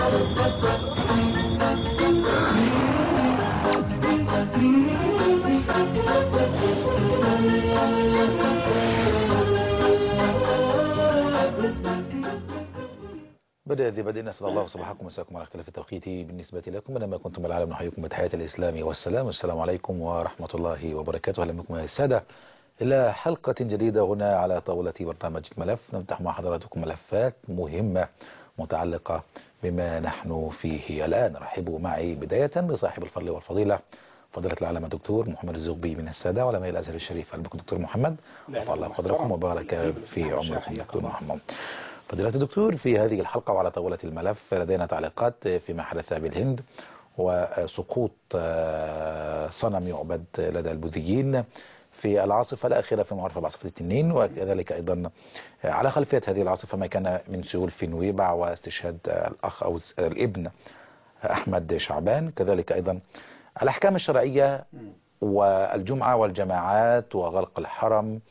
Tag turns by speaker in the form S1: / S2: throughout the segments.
S1: بدأ نسأل الله صباحكم ومساكم على اختلاف التوقيت بالنسبة لكم، بينما كنتم العالم نحييكم بتحية الإسلام والسلام. السلام عليكم ورحمة الله وبركاته. أهلا بكم يا السادة إلى حلقة جديدة هنا على طاولة برنامج الملف. نفتح مع حضراتكم ملفات مهمة متعلقة بما نحن فيه الآن. رحبوا معي بداية بصاحب الفضل والفضيلة فضيلة العلامة الدكتور محمد الزغبي من السادة علماء الأزهر الشريف. أهلا بكم دكتور محمد، رفع الله قدركم وبارك في عمركم دكتور محمد. فضيلة الدكتور، في هذه الحلقة وعلى طاولة الملف لدينا تعليقات فيما حدث بالهند وسقوط صنم يعبد لدى البوذيين في العاصفة الأخيرة في معرفة بعاصفة التنين، وكذلك أيضا على خلفية هذه العاصفة ما كان من سيول في نويبع واستشهاد الأخ أو الابن أحمد شعبان، كذلك أيضا الأحكام الشرعية والجمعة والجماعات وغلق الحرم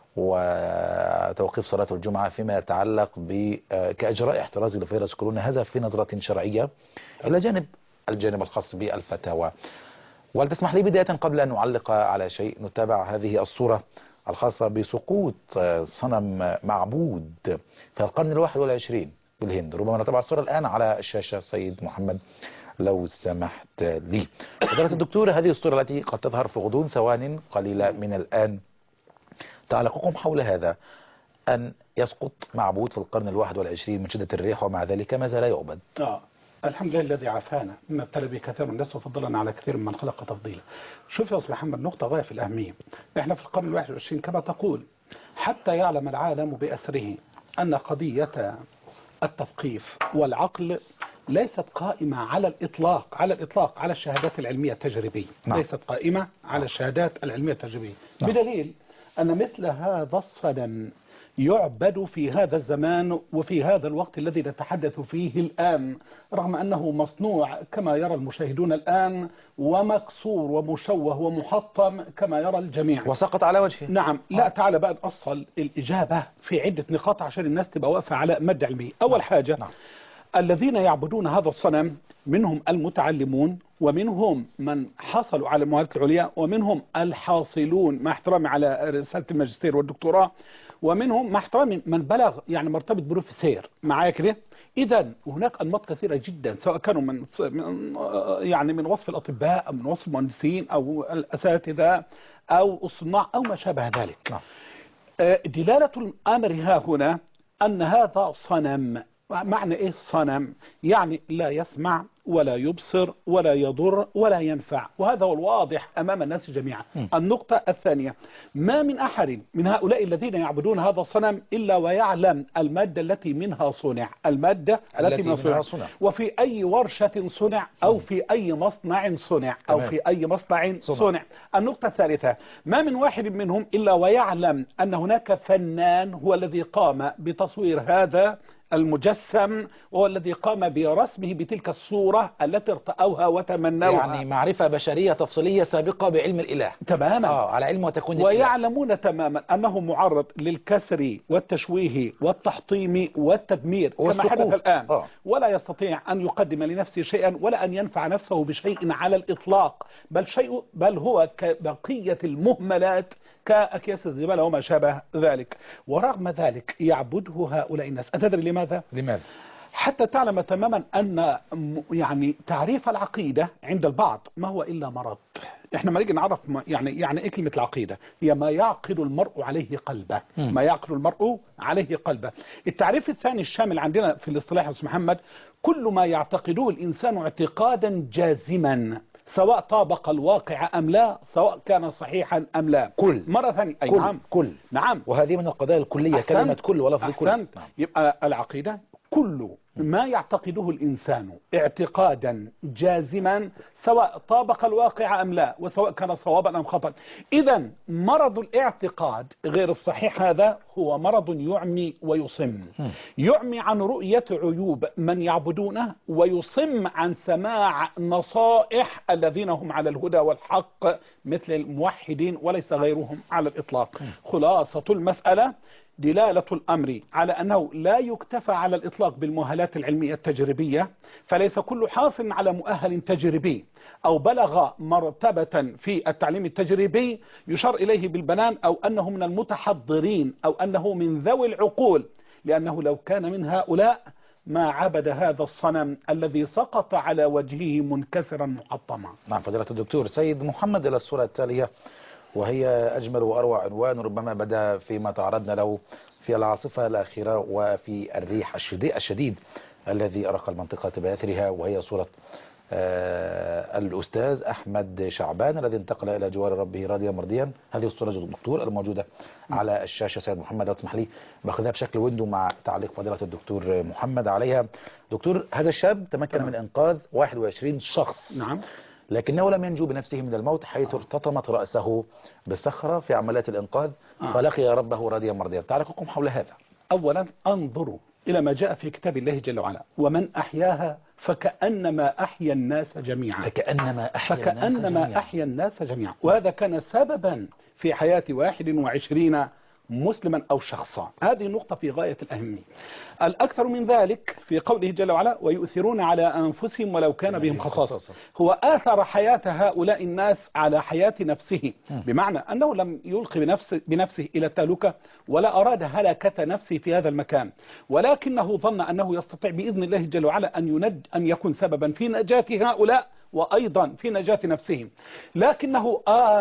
S1: وتوقيف صلاة الجمعة فيما يتعلق كإجراء احترازي لفيروس كورونا، هذا في نظرة شرعية إلى جانب الجانب الخاص بالفتاوى. ولتسمح لي بداية قبل أن نعلق على شيء نتابع هذه الصورة الخاصة بسقوط صنم معبود في القرن 21 بالهند. ربما نتابع الصورة الآن على الشاشة سيد محمد لو سمحت لي. فضيلة الدكتور، هذه الصورة التي قد تظهر في غضون ثوان قليلة من الآن، تعليقكم حول هذا، أن يسقط معبود في القرن 21 من شدة الريح ومع ذلك ما زال يعبد.
S2: الحمد لله الذي عافانا مما ابتلى به كثير من الناس وفضلنا على كثير من خلق تفضيلا. شوف يا أستاذ محمد، نقطة غاية في الأهمية. احنا في القرن 21 كما تقول، حتى يعلم العالم بأسره أن قضية التثقيف والعقل ليست قائمة على الإطلاق على الشهادات العلمية التجريبية. ليست قائمة على الشهادات العلمية التجريبية، بدليل أن مثل هذا الصنم يعبد في هذا الزمان وفي هذا الوقت الذي نتحدث فيه الآن، رغم أنه مصنوع كما يرى المشاهدون الآن ومكسور ومشوه ومحطم كما يرى الجميع
S1: وسقط على وجهه.
S2: نعم. لا، تعال بقى نأصل الإجابة في عدة نقاط عشان الناس تبقى واقفة على مادة علمية. أول حاجة، الذين يعبدون هذا الصنم منهم المتعلمون، ومنهم من حصلوا على المؤهلات العليا، ومنهم الحاصلون مع احترامي على رسالة الماجستير والدكتوراه، ومنهم مع احترامي من بلغ يعني مرتبة بروفيسور معايا كده. إذا هناك أنماط كثيرة جدا، سواء كانوا من وصف الأطباء أو من وصف المهندسين أو الأساتذة أو الصناع أو ما شابه ذلك. دلالة الأمر ها هنا أن هذا صنم. معنى إيه صنم؟ يعني لا يسمع ولا يبصر ولا يضر ولا ينفع، وهذا هو الواضح أمام الناس جميعا. النقطة الثانية، ما من أحد من هؤلاء الذين يعبدون هذا الصنم إلا ويعلم المادة التي منها صنع، المادة التي منها صنع، وفي أي ورشة صنع أو في أي مصنع صنع أو في أي مصنع صنع. النقطة الثالثة، ما من واحد منهم إلا ويعلم أن هناك فنان هو الذي قام بتصوير هذا المجسم، وهو الذي قام برسمه بتلك الصورة التي ارتأوها وتمنوها.
S1: يعني معرفة بشرية تفصيلية سابقة بعلم الإله
S2: تماما،
S1: على علم وتكون
S2: ويعلمون الإله. تماما أنه معرض للكسر والتشويه والتحطيم والتدمير كما حدث الآن. ولا يستطيع أن يقدم لنفسه شيئا ولا أن ينفع نفسه بشيء على الإطلاق، بل هو كبقية المهملات كأكياس الزبالة وما شابه ذلك. ورغم ذلك يعبده هؤلاء الناس. أتدري لماذا؟ حتى تعلم تماما أن يعني تعريف العقيدة عند البعض ما هو إلا مرض. احنا ما نيجي نعرف يعني ايه كلمة العقيدة؟ هي ما يعقد المرء عليه قلبه. ما يعقد المرء عليه قلبه. التعريف الثاني الشامل عندنا في الاصطلاح يا أستاذ محمد، كل ما يعتقده الإنسان اعتقادا جازما، سواء طابق الواقع أم لا، سواء كان صحيحا أم لا. مرة ثانية نعم.
S1: وهذه من القضايا الكلية. كلمة كل ولفظ كل.
S2: يبقى العقيدة كل ما يعتقده الإنسان اعتقادا جازما، سواء طابق الواقع أم لا، وسواء كان صوابا أم خطأ. إذا مرض الاعتقاد غير الصحيح هذا هو مرض يعمي ويصم. يعمي عن رؤية عيوب من يعبدونه، ويصم عن سماع نصائح الذين هم على الهدى والحق مثل الموحدين وليس غيرهم على الإطلاق. خلاصة المسألة، دلالة الأمر على أنه لا يكتفى على الإطلاق بالمؤهلات العلمية التجريبية، فليس كل حاصل على مؤهل تجريبي أو بلغ مرتبة في التعليم التجريبي يشار إليه بالبنان أو أنه من المتحضرين أو أنه من ذوي العقول، لأنه لو كان من هؤلاء ما عبد هذا الصنم الذي سقط على وجهه منكسرا محطما.
S1: نعم فضيلة الدكتور. سيد محمد، إلى الصورة التالية وهي أجمل وأروع عنوان ربما بدأ فيما تعرضنا له في العاصفة الأخيرة وفي الريح الشديد الذي أرق المنطقة بأثرها، وهي صورة الأستاذ أحمد شعبان الذي انتقل إلى جوار ربه راضيا مرضيا. هذه الصورة الدكتور الموجودة على الشاشة. سيد محمد لو تسمح لي باخذها بشكل ويندو مع تعليق فضيلة الدكتور محمد عليها. دكتور، هذا الشاب تمكن من إنقاذ 21 شخص.
S2: نعم.
S1: لكنه لم ينجو بنفسه من الموت، حيث ارتطمت رأسه بالصخرة في عمليات الإنقاذ فلقي ربه راضيا مرضيا. تعليقكم حول هذا؟
S2: أولا انظروا إلى ما جاء في كتاب الله جل وعلا: ومن أحياها فكأنما أحيا الناس جميعا. فكأنما أحيا الناس جميعا. وهذا كان سببا في حياة 21 مسلما أو شخصا. هذه نقطة في غاية الأهمية. الأكثر من ذلك في قوله جل وعلا: ويؤثرون على أنفسهم ولو كان بهم خصاصة. هو آثر حياة هؤلاء الناس على حياة نفسه، بمعنى أنه لم يلقي بنفسه إلى التهلكة ولا أراد هلكة نفسه في هذا المكان، ولكنه ظن أنه يستطيع بإذن الله جل وعلا أن يكون سببا في نجاة هؤلاء وأيضا في نجاة نفسهم، لكنه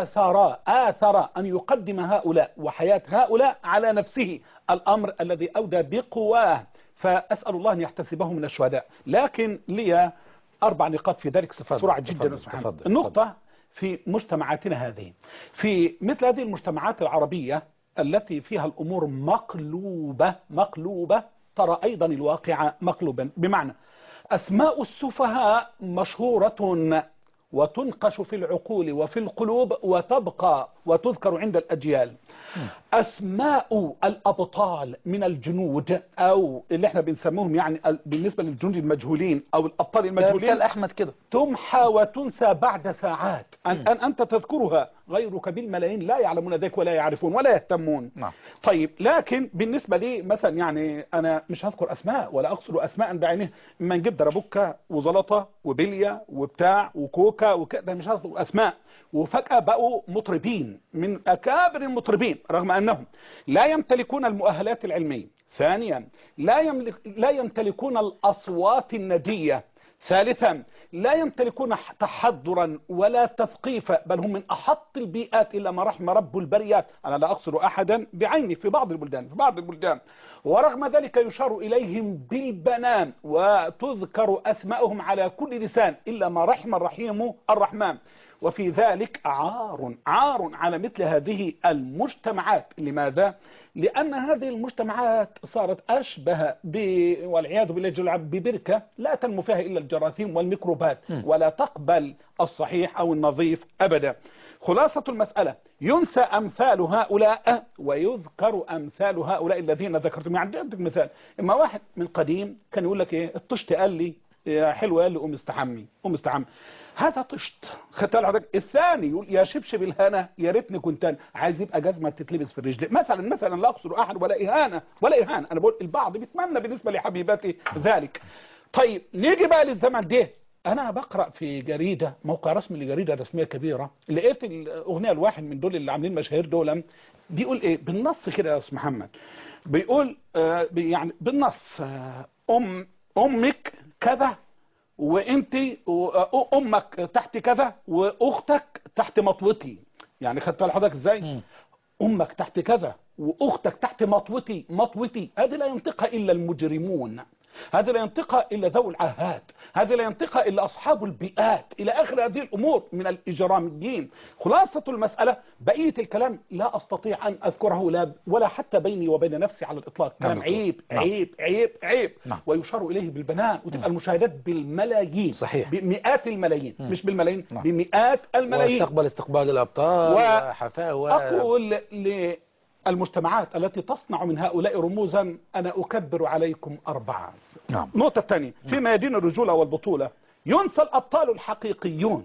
S2: آثر أن يقدم هؤلاء وحياة هؤلاء على نفسه، الأمر الذي أودى بقواه، فأسأل الله أن يحتسبه من الشهداء. لكن لي 4 نقاط في ذلك بسرعة جدا. النقطة في مجتمعاتنا هذه، في مثل هذه المجتمعات العربية التي فيها الأمور مقلوبة ترى أيضا الواقع مقلوبا، بمعنى أسماء السفهاء مشهورة وتنقش في العقول وفي القلوب وتبقى وتذكر عند الأجيال. أسماء الأبطال من الجنود أو اللي احنا بنسموهم يعني بالنسبة للجنود المجهولين أو الأبطال المجهولين
S1: أحمد كده
S2: تمحى وتنسى بعد ساعات. أنت تذكرها، غيرك بالملايين لا يعلمون ذلك ولا يعرفون ولا يهتمون. طيب، لكن بالنسبة لي مثلا يعني أنا مش هذكر أسماء ولا أقصد أسماء بعينها، ما نجيب دربكة وزلطة وبلية وبتاع وكوكا وكذا، مش هذكر أسماء، وفجأة بقوا مطربين من أكابر المطربين رغم أنهم لا يمتلكون المؤهلات العلمية. ثانيا، لا يمتلكون الأصوات الندية. ثالثا، لا يمتلكون تحضرا ولا تثقيفا، بل هم من أحط البيئات إلا ما رحم رب البريات. أنا لا أقصد أحدا بعيني، في بعض البلدان ورغم ذلك يشار إليهم بالبنان وتذكر أسماءهم على كل لسان إلا ما رحم الرحيم الرحمن. وفي ذلك عار على مثل هذه المجتمعات. لماذا؟ لأن هذه المجتمعات صارت أشبه والعياذ بالله جل وعلا ببركة لا تنمو فيها إلا الجراثيم والميكروبات ولا تقبل الصحيح أو النظيف أبدا. خلاصة المسألة: ينسى أمثال هؤلاء ويذكر أمثال هؤلاء الذين ذكرتم. يعني عندك مثال، إما واحد من قديم كان يقول لك إيه، الطشت قال لي حلوة، قال لي قوم استحمي. هذا طشت، خدت بالك. الثاني يقول يا شبشب الهنا يا ريتني كنت عايز يبقى جزمه تتلبس في الرجل مثلا. لا اقصد احد ولا اهانه، انا بقول البعض بيتمنى بالنسبه لحبيباتي ذلك. طيب نيجي بقى للزمن ده. انا بقرا في جريده، موقع رسمي لجريده رسميه كبيره، لقيت الاغنيه الواحد من دول اللي عاملين مشاهير دول بيقول ايه بالنص كده يا استاذ محمد، بيقول يعني بالنص امك كذا وانت امك تحت كذا واختك تحت مطوتي. يعني خدت حضرتك ازاي؟ امك تحت كذا واختك تحت مطوتي. هذه لا ينطقها الا المجرمون، هذه لا ينطقها الا ذوي العاهات، هذه لا ينطقها الا اصحاب البيئات، الى اخر هذه الامور من الاجراميين. خلاصة المسألة بقية الكلام لا استطيع ان اذكره ولا حتى بيني وبين نفسي على الاطلاق. كلام عيب. ويشار اليه بالبنان، وتبقى المشاهدات بالملايين.
S1: صحيح.
S2: بمئات الملايين، مش بالملايين، بمئات الملايين.
S1: واستقبل استقبال الابطال وحفاوة.
S2: اقول المجتمعات التي تصنع من هؤلاء رموزا أنا أكبر عليكم 4. النقطة الثانية، في ميادين الرجولة والبطولة ينسى الأبطال الحقيقيون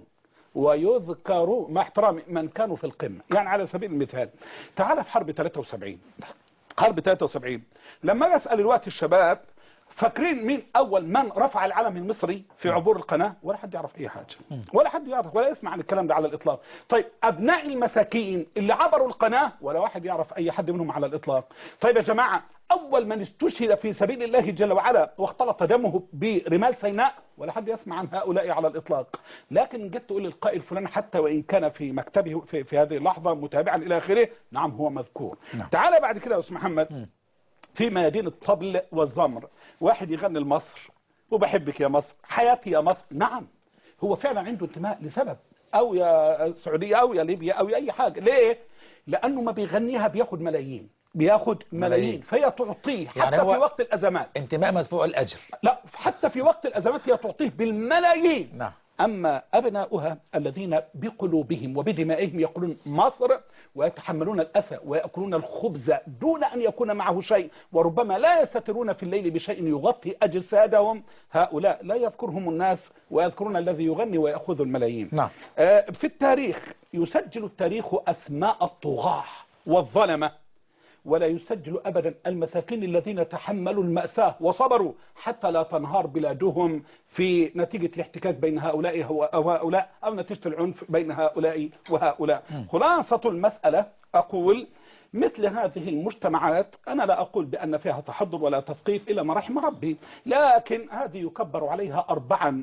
S2: ويذكر مع احترام من كانوا في القمة. يعني على سبيل المثال، تعال في حرب 73 حرب 73. لما اسال الوقت الشباب فاكرين مين اول من رفع العلم المصري في عبور القناه؟ ولا حد يعرف اي حاجه، ولا حد يعرف ولا يسمع عن الكلام ده على الاطلاق. طيب ابناء المساكين اللي عبروا القناه ولا واحد يعرف اي حد منهم على الاطلاق. طيب يا جماعه، اول من استشهد في سبيل الله جل وعلا واختلط دمه برمال سيناء ولا حد يسمع عن هؤلاء على الاطلاق. لكن جيت تقول للقائل فلان حتى وان كان في مكتبه في هذه اللحظه متابعا الى اخره، نعم هو مذكور. تعال بعد كده يا استاذ محمد، في ميادين الطبل والزمر واحد يغني لمصر وبحبك يا مصر، حياتي يا مصر. نعم هو فعلا عنده انتماء لسبب، او يا السعوديه او يا ليبيا او اي حاجه. ليه؟ لانه ما بيغنيها بياخد ملايين، بياخد ملايين، فهي تعطيه حتى يعني في وقت الازمات
S1: انتماء مدفوع الاجر.
S2: لا حتى في وقت الازمات هي تعطيه بالملايين.
S1: نعم.
S2: أما أبناؤها الذين بقلوبهم وبدمائهم يقولون مصر ويتحملون الأسى ويأكلون الخبز دون أن يكون معه شيء، وربما لا يستترون في الليل بشيء يغطي أجسادهم، هؤلاء لا يذكرهم الناس ويذكرون الذي يغني ويأخذ الملايين.
S1: نعم.
S2: في التاريخ يسجل التاريخ أسماء الطغاة والظلمة، ولا يسجل أبدا المساكين الذين تحملوا المأساة وصبروا حتى لا تنهار بلادهم في نتيجة الاحتكاك بين هؤلاء وهؤلاء أو نتيجة العنف بين هؤلاء وهؤلاء. خلاصة المسألة أقول مثل هذه المجتمعات أنا لا أقول بأن فيها تحضر ولا تثقيف إلا ما رحم ربي، لكن هذه يكبر عليها أربعا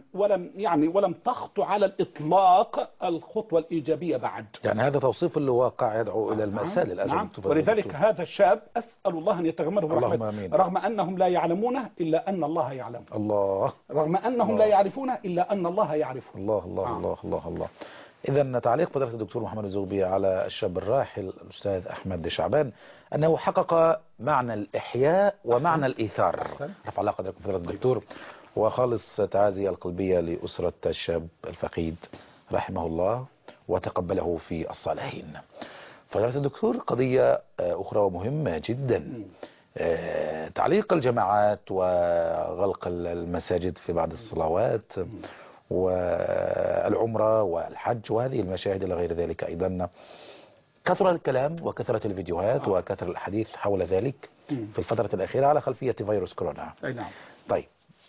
S2: ولم تخطو على الإطلاق الخطوة الإيجابية بعد.
S1: يعني هذا توصيف الواقع يدعو إلى المأساة للأسف.
S2: نعم. ولذلك هذا الشاب أسأل الله أن يتغمده برحمته رغم أنهم لا يعلمونه إلا أن الله يعلم.
S1: الله.
S2: رغم أنهم
S1: الله.
S2: لا يعرفونه إلا أن الله يعرفه.
S1: الله الله الله الله الله. إذا تعليق فضيلة الدكتور محمد الزغبي على الشاب الراحل الأستاذ أحمد شعبان أنه حقق معنى الإحياء ومعنى الإيثار. رفع الله قدركم فضيلة الدكتور، وخالص تعازي القلبية لأسرة الشاب الفقيد رحمه الله وتقبله في الصالحين. فضيلة الدكتور قضية أخرى ومهمة جدا، تعليق الجماعات وغلق المساجد في بعض الصلوات والعمرة والحج وهذه المشاهد إلى غير ذلك. أيضا كثر الكلام وكثرة الفيديوهات وكثر الحديث حول ذلك في الفترة الأخيرة على خلفية فيروس كورونا.
S2: نعم.
S1: طيب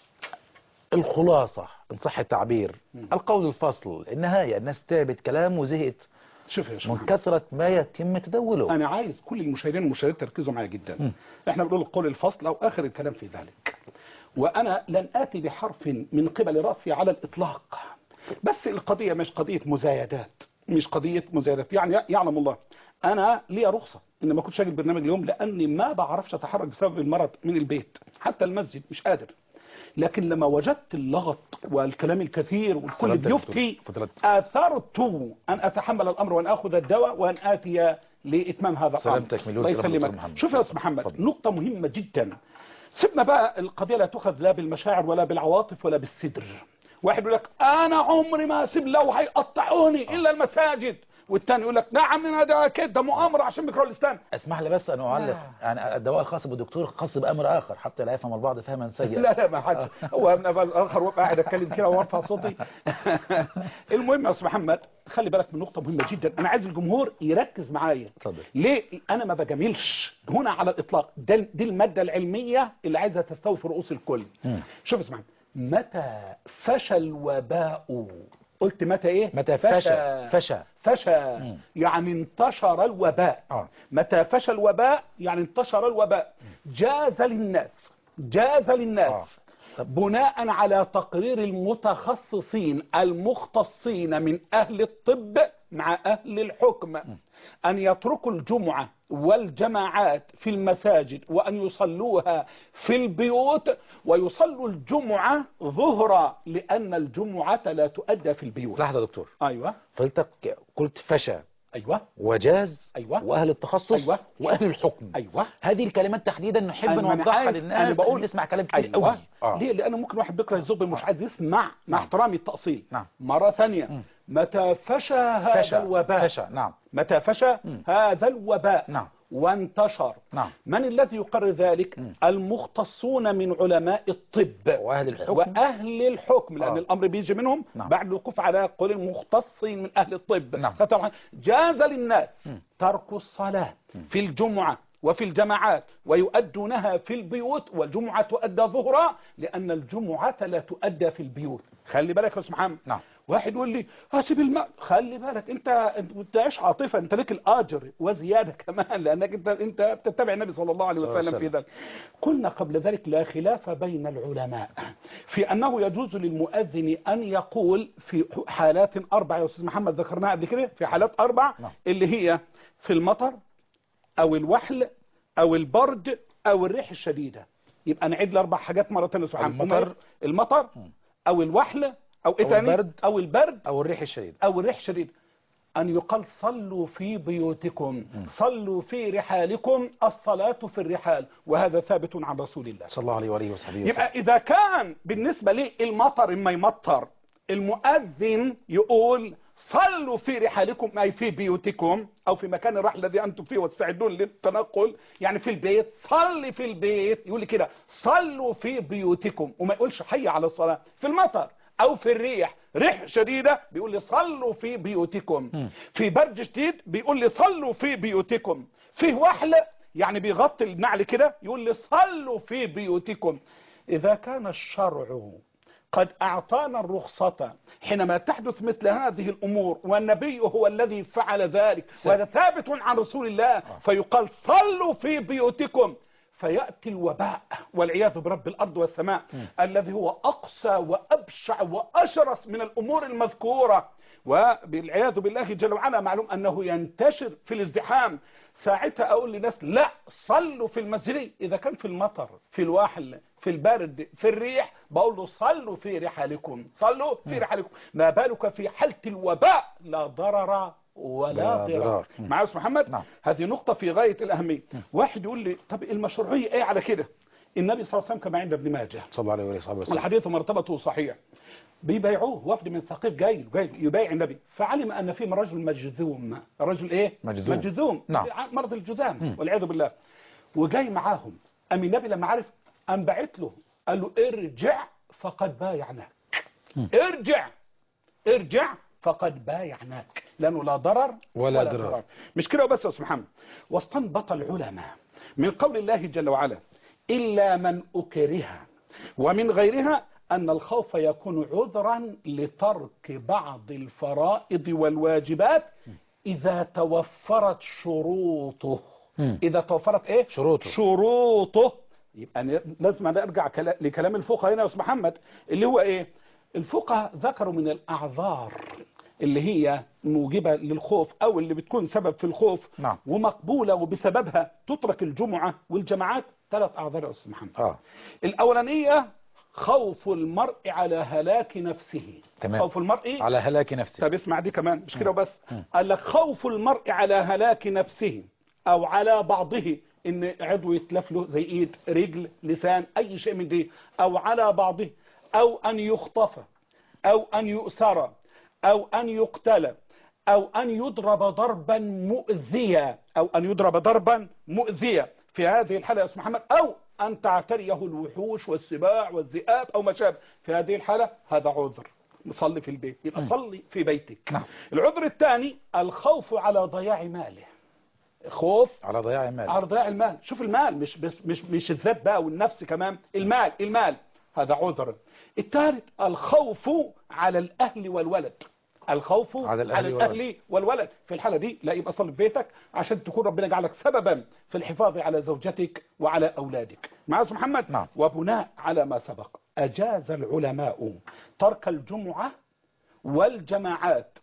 S1: الخلاصة إن صح التعبير، القول الفصل، النهاية، الناس تعبت كلام وزهقت
S2: شوف يا
S1: من كثرة ما يتم تداوله.
S2: أنا عايز كل المشاهدين والمشاهدات تركزوا معايا جدا. احنا بنقول القول الفصل أو آخر الكلام في ذلك، وأنا لن آتي بحرف من قبل رأسي على الإطلاق، بس القضية مش قضية مزايدات، مش قضية مزايدات. يعني يعلم الله أنا لي رخصة إن ما كنتش أجي البرنامج اليوم لأني ما بعرفش أتحرك بسبب المرض من البيت، حتى المسجد مش قادر. لكن لما وجدت اللغط والكلام الكثير والكل بيفتي آثرت أن أتحمل الأمر وأن أخذ الدواء وأن آتي لإتمام هذا الأمر.
S1: سلامتك مليون سلامة.
S2: شوف يا أستاذ محمد، نقطة مهمة جدا. سيبنا بقى القضية لا تؤخذ لا بالمشاعر ولا بالعواطف ولا بالصدر. واحد يقول لك أنا عمري ما أسيب لو هيقطعوني إلا المساجد، والثاني يقول لك نعم ده كده ده مؤامرة عشان بكره الإسلام.
S1: اسمح لي بس أن أعلق، يعني الدواء الخاص بالدكتور خاص بأمر آخر حتى لا يفهم البعض فهما سيئا.
S2: لا ما حدش هو من آخر وقت قاعد أتكلم كده وارفع صوتي. المهم يا أستاذ محمد خلي بالك من نقطة مهمة جدا، أنا عايز الجمهور يركز معايا.
S1: اتفضل.
S2: ليه؟ أنا ما بجاملش هنا على الإطلاق، دي المادة العلمية اللي عايزها تستوي في رؤوس الكل. شوف اسمع، متى فشى الوباء، قلت متى ايه؟
S1: متى فشى
S2: يعني انتشر الوباء. متى فشى الوباء يعني انتشر الوباء. جاز للناس بناء على تقرير المتخصصين المختصين من أهل الطب مع أهل الحكم أن يتركوا الجمعة والجماعات في المساجد وأن يصلوها في البيوت، ويصلوا الجمعة ظهرا لأن الجمعة لا تؤدى في البيوت.
S1: لحظة دكتور.
S2: أيوة.
S1: فلتك قلت فشى.
S2: أيوة.
S1: وجاز.
S2: أيوة.
S1: وأهل التخصص.
S2: أيوة.
S1: وأهل الحكم.
S2: أيوه.
S1: هذه الكلمات تحديدا نحب نوضحها للناس.
S2: بقول
S1: نسمع كلام كتير
S2: قوي. ليه؟ لأنه ممكن واحد بكره يزب مش عايز يسمع مع احترامي التأصيل.
S1: نعم.
S2: مرة ثانية متى فشى هذا الوباء.
S1: نعم.
S2: متى فشى هذا الوباء.
S1: نعم.
S2: وانتشر.
S1: نعم.
S2: من الذي يقرر ذلك؟ المختصون من علماء الطب وأهل الحكم لأن الأمر بيجي منهم.
S1: نعم.
S2: بعد الوقوف على قول المختصين من أهل الطب.
S1: نعم.
S2: جاز للناس ترك الصلاة في الجمعة وفي الجماعات ويؤدونها في البيوت، والجمعة تؤدى ظهرا لأن الجمعة لا تؤدى في البيوت. خلي بالك يا أستاذ محمد.
S1: نعم.
S2: واحد يقول لي هسيب الماء، خلي بالك انت ايش عاطفه، انت لك الاجر وزياده كمان، لانك انت بتتبع النبي صلى الله عليه وسلم في ذلك. قلنا قبل ذلك لا خلاف بين العلماء في انه يجوز للمؤذن ان يقول في حالات 4 يا استاذ محمد ذكرناها قبل كده، في حالات 4 اللي هي في المطر او الوحل او البرد او الريح الشديده. يبقى نعيد ال4 حاجات مره ثانيه يا محمد. المطر او الوحل أو
S1: البرد
S2: أو البرد
S1: أو الريح الشديد
S2: أو الريح الشديد. أن يقال صلوا في بيوتكم، صلوا في رحالكم، الصلاة في الرحال، وهذا ثابت عن رسول الله
S1: صلى الله عليه وآله وصحبه وسلم.
S2: يبقى إذا كان بالنسبة للمطر إما يمطر المؤذن يقول صلوا في رحالكم أي في بيوتكم أو في مكان الرحل الذي أنتم فيه وتستعدون للتنقل، يعني في البيت، صلي في البيت، يقول كده صلوا في بيوتكم، وما يقولش حي على الصلاة. في المطر او في الريح، ريح شديدة بيقول لي صلوا في بيوتكم. في برد شديد بيقول لي صلوا في بيوتكم. في وحل يعني بيغطي النعل كده يقول لي صلوا في بيوتكم. اذا كان الشرع قد اعطانا الرخصة حينما تحدث مثل هذه الامور، والنبي هو الذي فعل ذلك، وهذا ثابت عن رسول الله، فيقال صلوا في بيوتكم، فيأتي الوباء والعياذ برب الأرض والسماء الذي هو أقسى وأبشع وأشرس من الأمور المذكورة، وبالعياذ بالله جل وعلا معلوم أنه ينتشر في الازدحام. ساعتها أقول للناس لا، صلوا في المسجد. إذا كان في المطر، في الوحل، في البرد، في الريح، بقول له صلوا في رحالكم، صلوا في رحالكم. ما بالك في حالة الوباء لا ضرر ولا ضرار. معايا يا استاذ محمد؟
S1: نعم.
S2: هذه نقطة في غاية الأهمية. واحد يقول لي طب المشروعية ايه على كده؟ النبي صلى الله عليه وسلم كما عند ابن ماجه
S1: صلى الله عليه وسلم
S2: الحديث مرتبطه صحيح، بيبيعوه، وفد من ثقيف جاي يبايع النبي، فعلم ان فيهم رجل مجذوم. رجل ايه؟ مجذوم.
S1: نعم.
S2: مرض الجذام والعياذ بالله، وجاي معاهم. ام النبي لما عرف ام بعت له قال له ارجع فقد بايعناك. ارجع فقد بايعناك، لانه لا ضرر ولا ضرار. مش كده وبس يا استاذ محمد. واستنبط العلماء من قول الله جل وعلا الا من اكره ومن غيرها ان الخوف يكون عذرا لترك بعض الفرائض والواجبات اذا توفرت شروطه. اذا توفرت ايه؟ شروطه. يبقى لازم نرجع لكلام الفقهاء هنا يا استاذ محمد، اللي هو ايه؟ الفقهاء ذكروا من الاعذار اللي هي موجبة للخوف او اللي بتكون سبب في الخوف ومقبولة وبسببها تترك الجمعة والجماعات. 3 اعذار يا استاذ محمد. الاولانية خوف المرء على هلاك نفسه.
S1: تمام.
S2: خوف المرء
S1: على هلاك نفسه.
S2: طب اسمع دي كمان، مش كده وبس. قال لك خوف المرء على هلاك نفسه او على بعضه، ان عضو يتلف له زي ايد، رجل، لسان، اي شيء من دي، او على بعضه، او ان يخطف، او ان يؤسر، او ان يقتل، او ان يضرب ضربا مؤذيا، او ان يضرب ضربا مؤذيا. في هذه الحالة يا استاذ محمد، او ان تعتريه الوحوش والسباع والذئاب او ما شابه. في هذه الحالة هذا عذر، صلي في البيت، يبقى صلي في بيتك. العذر الثاني الخوف على ضياع ماله. خوف
S1: على ضياع المال.
S2: على ضياع المال. شوف المال، مش الذات بقى والنفس كمان، المال هذا عذر. الثالث الخوف على الاهل والولد. الخوف على الأهل والولد. في الحالة دي لا، يبقى صلي في بيتك عشان تكون ربنا جعلك سببا في الحفاظ على زوجتك وعلى أولادك. معاذ أستاذ محمد؟
S1: نعم.
S2: وبناء على ما سبق أجاز العلماء ترك الجمعة والجماعات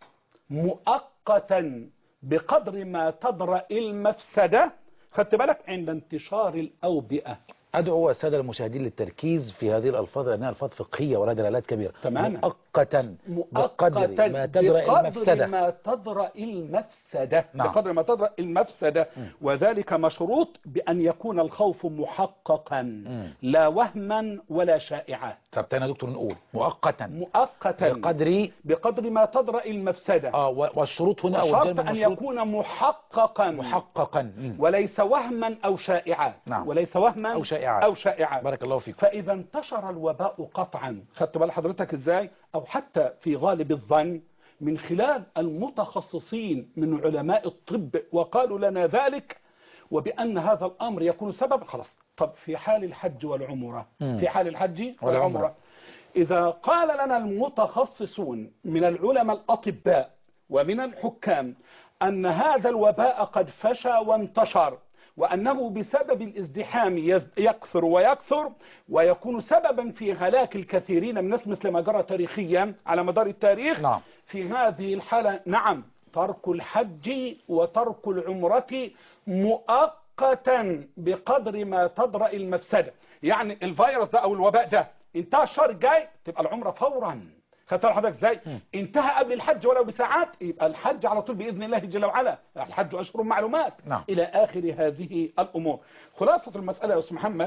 S2: مؤقتا بقدر ما تدرأ المفسدة. خدت بالك؟ عند انتشار الأوبئة.
S1: أدعو السادة المشاهدين للتركيز في هذه الألفاظ لأنها ألفاظ فقهية ولا دلالات كبيرة.
S2: تماما.
S1: مؤقتا بقدر ما تدرأ المفسدة.
S2: ما تدرأ المفسدة.
S1: نعم.
S2: بقدر ما تدرأ المفسدة. وذلك مشروط بأن يكون الخوف محققا لا وهما ولا شائعا.
S1: طب تاني يا دكتور نقول مؤقتا بقدر
S2: ما تدرأ المفسدة.
S1: والشروط هنا
S2: شرط أن يكون محققا وليس وهما أو شائعا.
S1: نعم.
S2: وليس وهما أو شائعا.
S1: بارك الله فيك.
S2: فإذا انتشر الوباء قطعا، خدت بال حضرتك ازاي؟ أو حتى في غالب الظن من خلال المتخصصين من علماء الطب وقالوا لنا ذلك، وبأن هذا الأمر يكون سبب خلاص. طب في حال الحج والعمرة، في حال الحج والعمرة إذا قال لنا المتخصصون من العلماء الأطباء ومن الحكام أن هذا الوباء قد فشى وانتشر، وأنه بسبب الازدحام يكثر ويكثر ويكون سببا في هلاك الكثيرين من الناس مثل ما جرى تاريخيا على مدار التاريخ.
S1: نعم.
S2: في هذه الحالة نعم ترك الحج وترك العمرة مؤقتا بقدر ما تدرأ المفسدة. يعني الفيروس ده أو الوباء ده انتهى الشهر الجاي تبقى العمرة فورا. خدت حضرتك ازاي؟ انتهى قبل الحج ولو بساعات يبقى الحج على طول باذن الله جل وعلا. الحج اشهر معلومات.
S1: نعم.
S2: الى اخر هذه الامور. خلاصه المساله يا استاذ محمد،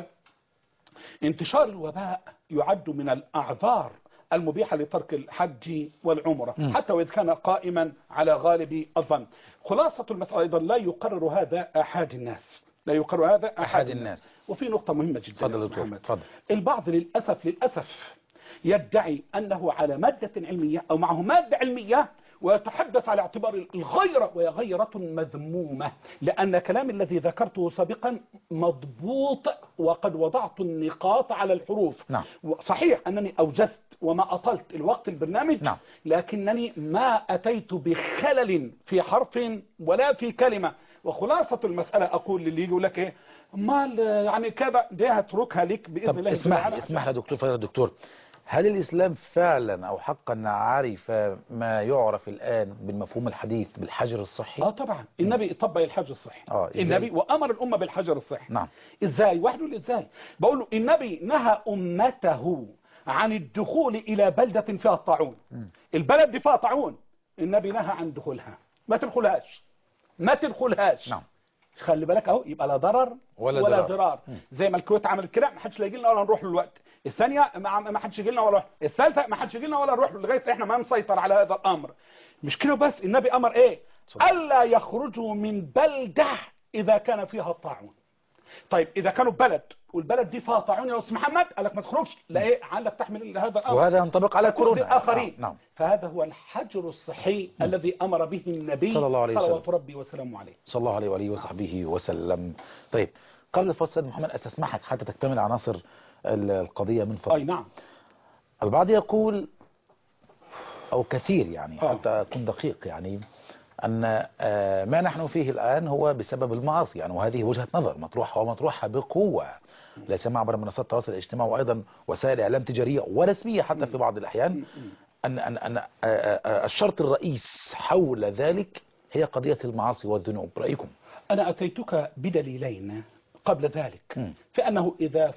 S2: انتشار الوباء يعد من الاعذار المبيحه لترك الحج والعمره حتى واذا كان قائما على غالب الظن. خلاصه المساله ايضا لا يقرر هذا احد الناس، لا يقرر هذا احد الناس. وفي نقطه مهمه جدا.
S1: تفضل دكتور. تفضل.
S2: البعض للاسف يدعي أنه على مادة علمية أو معه مادة علمية ويتحدث على اعتبار الغيرة، وهي غيرة مذمومة، لأن كلام الذي ذكرته سابقا مضبوط وقد وضعت النقاط على الحروف.
S1: نعم.
S2: صحيح أنني أوجزت وما أطلت الوقت البرنامج.
S1: نعم.
S2: لكنني ما أتيت بخلل في حرف ولا في كلمة. وخلاصة المسألة أقول للي يقول لك إيه مال يعني كذا دي هتركها لك بإذن الله.
S1: اسمح لي دكتور. فضل دكتور، هل الإسلام فعلا أو حقا عرف ما يعرف الآن بالمفهوم الحديث بالحجر الصحي؟
S2: طبعا النبي طبق الحجر الصحي. النبي وأمر الأمة بالحجر الصحي.
S1: نعم.
S2: إزاي؟ واحد يقول إزاي؟ بقول له النبي نهى أمته عن الدخول إلى بلدة فيها الطاعون. البلد دي فيها طاعون، النبي نهى عن دخولها. ما تدخلهاش، ما تدخلهاش.
S1: نعم.
S2: خلي بالك اهو، يبقى لا ضرر ولا ضرار. زي ما الكويت عملت كده، ما حدش لاقي لنا ولا نروح له الوقت. الثانيه ما حدش يجي لنا ولا نروح. الثالثه ما حدش يجي لنا ولا نروح له لغايه احنا ما نسيطر على هذا الامر. مش كده بس، النبي امر ايه؟ الا يخرجوا من بلده اذا كان فيها الطاعون. طيب اذا كانوا بلد والبلد دي فيها طاعون يا استاذ محمد، قال لك ما تخرجش. لا ايه عندك تحمل هذا الامر،
S1: وهذا ينطبق على كل
S2: الاخرين.
S1: نعم.
S2: فهذا هو الحجر الصحي الذي امر به النبي
S1: صلى الله عليه وسلم،
S2: صلوات ربي وسلامه عليه،
S1: صلى الله عليه واله وصحبه وسلم. طيب قبل الفصل محمد استسمحك حتى تكتمل عناصر القضيه من فضلك.
S2: اي نعم.
S1: البعض يقول او كثير يعني حتى اكون دقيق يعني أن ما نحن فيه الآن هو بسبب المعاصي يعني، وهذه وجهة نظر مطروحة ومطروحة بقوة لا سيما عبر منصات التواصل الاجتماعي وأيضا وسائل إعلام تجارية ورسمية حتى في بعض الأحيان، أن الشرط الرئيس حول ذلك هي قضية المعاصي والذنوب. رأيكم؟
S2: أنا أتيتك بدليلين قبل ذلك في أنه إذا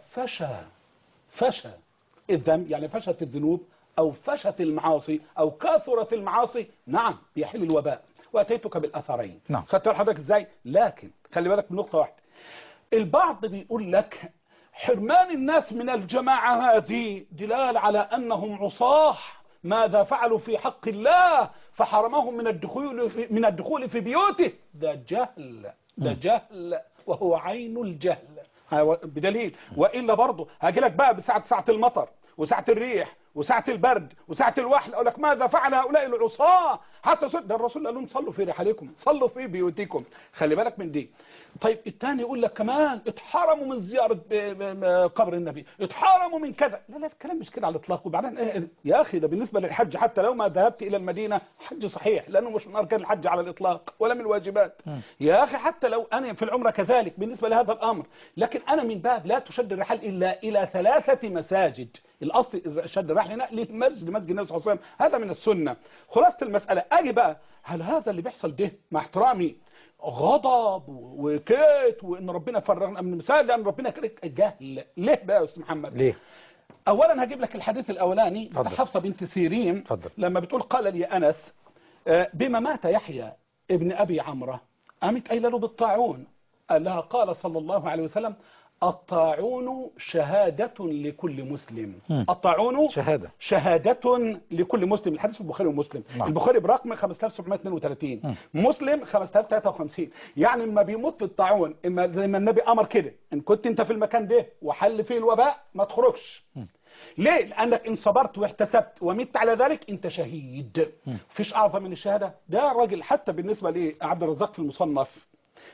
S2: فشى الذنب، يعني فشت الذنوب أو فشت المعاصي أو كثرت المعاصي، نعم يحل الوباء. وأتيتك بالأثرين.
S1: نعم.
S2: خدت حضرتك إزاي؟ لكن خلي بالك من نقطة واحدة. البعض بيقول لك حرمان الناس من الجماعة هذه دلال على أنهم عصاه، ماذا فعلوا في حق الله فحرمهم من الدخول في بيوته. ده جهل، ده جهل وهو عين الجهل بدليل. وإلا برضه هاجي لك بقى ساعة المطر وساعة الريح وساعة البرد وساعة الوحل أقول لك ماذا فعل هؤلاء العصاة حتى ده الرسول قال لهم صلوا في رحالكم، صلوا في بيوتكم. خلي بالك من دي. طيب الثاني يقول لك كمان اتحرموا من زيارة قبر النبي، اتحرموا من كذا. لا الكلام مش كده على الاطلاق. وبعدين يا اخي ده بالنسبة للحج حتى لو ما ذهبت الى المدينة حج صحيح، لانه مش من اركان الحج على الاطلاق ولا من الواجبات. يا اخي حتى لو انا في العمرة كذلك بالنسبة لهذا الامر، لكن انا من باب لا تشد الرحال الا الى 3 مساجد. الاصل شد الرحل هنا مسجد النبي صلى الله عليه وسلم، هذا من السنة. خلاصة المسألة اجي بقى، هل هذا اللي بيحصل ده مع احترامي غضب وكيت وان ربنا فرغنا من المثال لان ربنا كريك؟ جهل. ليه بقى يا استاذ محمد؟
S1: ليه؟
S2: اولا هجيب لك الحديث الاولاني بتاع حفصه بنت سيرين.
S1: فضل.
S2: لما بتقول قال لي انس بما مات يحيى ابن ابي عمره، قامت قايله له بالطاعون. قال لها قال صلى الله عليه وسلم الطاعون شهادة لكل مسلم. الطاعون شهادة لكل مسلم. الحديث في البخاري ومسلم. البخاري برقم 5732، مسلم 5053. يعني لما بيموت في الطاعون زي ما النبي امر كده، ان كنت انت في المكان ده وحل فيه الوباء ما تخرجش. ليه؟ لانك ان صبرت واحتسبت ومت على ذلك انت شهيد. مفيش اعظم من الشهاده. ده راجل حتى بالنسبه لعبد الرزاق في المصنف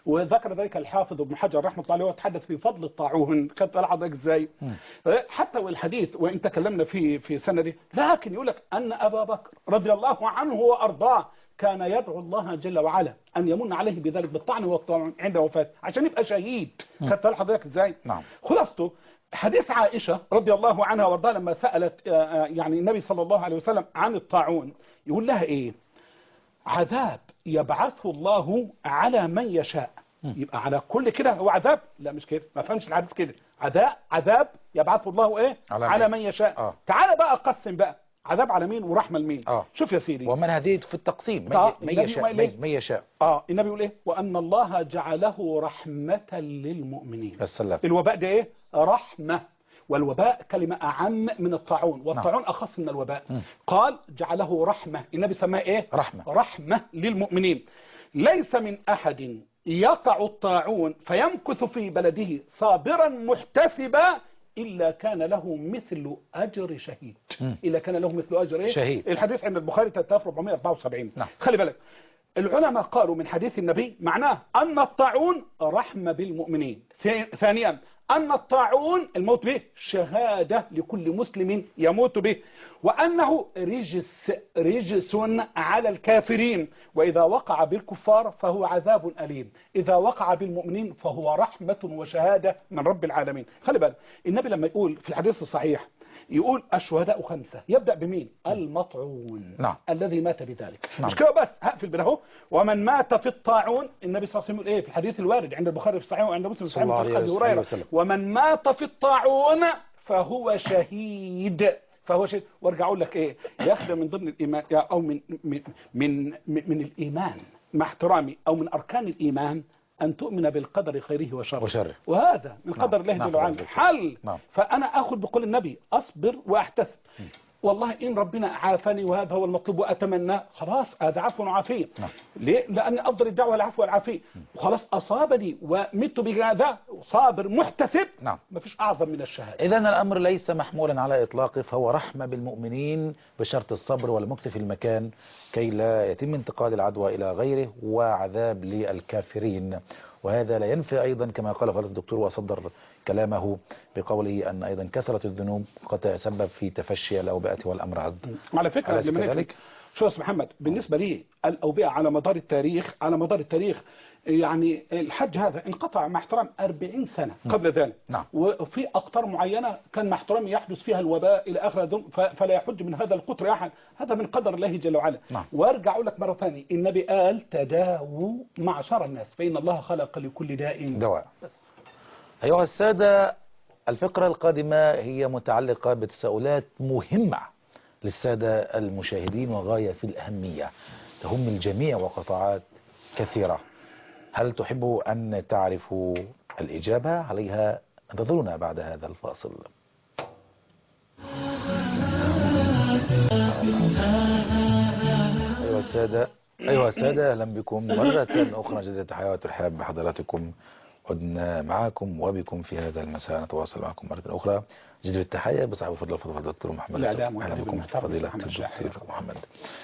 S2: وذكر ذلك الحافظ ابن حجر رحمه الله عليه وتحدث في فضل الطاعون. كانت حضرتك ازاي؟ حتى والحديث وان تكلمنا في سنده، لكن يقول لك ان ابا بكر رضي الله عنه وارضاه كان يدعو الله جل وعلا ان يمن عليه بذلك بالطعن والطعن عند وفاته عشان يبقى شهيد. خدت حضرتك ازاي؟
S1: نعم.
S2: خلاصته حديث عائشه رضي الله عنها وارضاها لما سالت يعني النبي صلى الله عليه وسلم عن الطاعون، يقول لها ايه؟ عذاب يبعثه الله على من يشاء. يبقى على كل كده هو عذاب؟ لا مش كده، ما فهمش الحديث كده. عذاب يبعثه الله ايه؟ على من يشاء. تعال بقى قسم بقى، عذاب على مين ورحمه لمين؟ شوف يا سيدي،
S1: ومن هديت في التقسيم من يشاء.
S2: النبي يقول ايه؟ وان الله جعله رحمه للمؤمنين.
S1: السلام.
S2: الوباء ده ايه؟ رحمه، والوباء كلمة أعم من الطاعون، والطاعون أخص من الوباء. قال جعله رحمة، النبي سماه إيه؟ رحمة للمؤمنين. ليس من أحد يقع الطاعون فيمكث في بلده صابرا محتسبا إلا كان له مثل أجر شهيد. إلا كان له مثل أجر إيه؟
S1: شهيد.
S2: الحديث عند البخاري 3474. خلي بالك، العلماء قالوا من حديث النبي معناه أن الطاعون رحمة بالمؤمنين. ثانيا أن الطاعون الموت به شهادة لكل مسلم يموت به، وأنه رجس على الكافرين، وإذا وقع بالكفار فهو عذاب أليم، إذا وقع بالمؤمنين فهو رحمة وشهادة من رب العالمين. خلي بالك النبي لما يقول في الحديث الصحيح يقول الشهداء 5، يبدأ بمين؟ المطعون. الذي مات بذلك. مش كده بس، هقفل بده. ومن مات في الطاعون، النبي صلى الله عليه وسلم يقول ايه في الحديث الوارد عند البخاري في الصحيح وعند مسلم في صحيح ابي هريره، ومن مات في الطاعون فهو شهيد. وارجع اقول لك ايه يا اخي، من ضمن الايمان او من الايمان مع احترامي، او من اركان الايمان أن تؤمن بالقدر خيره وشره، وهذا من قدر الله جل وعلا. حل. فأنا أخذ بقول النبي أصبر وأحتسب. والله إن ربنا عافني وهذا هو المطلوب وأتمنى، خلاص هذا عفو وعافية. ليه؟ لأن أفضل الدعوة العفو والعافية. وخلاص أصابني ومت بهذا صابر محتسب. ما فيش أعظم من الشهادة.
S1: إذن الأمر ليس محمولا على إطلاقه، فهو رحمة بالمؤمنين بشرط الصبر والمكث في المكان كي لا يتم انتقال العدوى إلى غيره، وعذاب للكافرين. وهذا لا ينفي أيضا كما قال فضيلة الدكتور وصدر كلامه بقوله أن أيضا كثرة الذنوب قد تسبب في تفشي الأوبئة والأمراض.
S2: على فكرة ذلك شو اسم محمد، بالنسبة لي الأوبئة على مدار التاريخ يعني الحج هذا انقطع مع احترام 40 سنة قبل ذلك. وفي أقطار معينة كان مع احترام يحدث فيها الوباء إلى آخر، فلا يحج من هذا القطر أحد، هذا من قدر الله جل وعلا. وارجع أقول لك مرة ثانية، النبي قال تداووا معشر الناس فإن الله خلق لكل داء
S1: دواء. أيها السادة، الفقرة القادمة هي متعلقة بتساؤلات مهمة للسادة المشاهدين وغاية في الأهمية، تهم الجميع وقطاعات كثيرة. هل تحبوا أن تعرفوا الإجابة عليها؟ انتظرونا بعد هذا الفاصل. أيها السادة أهلا بكم مرة أخرى. جديدة تحية وترحاب بحضراتكم. عدنا معكم وبكم في هذا المساء، نتواصل معكم مرة أخرى. جديد التحية بصاحب فضل الدكتور محمد. أهلا بكم فضيلة الدكتور محمد.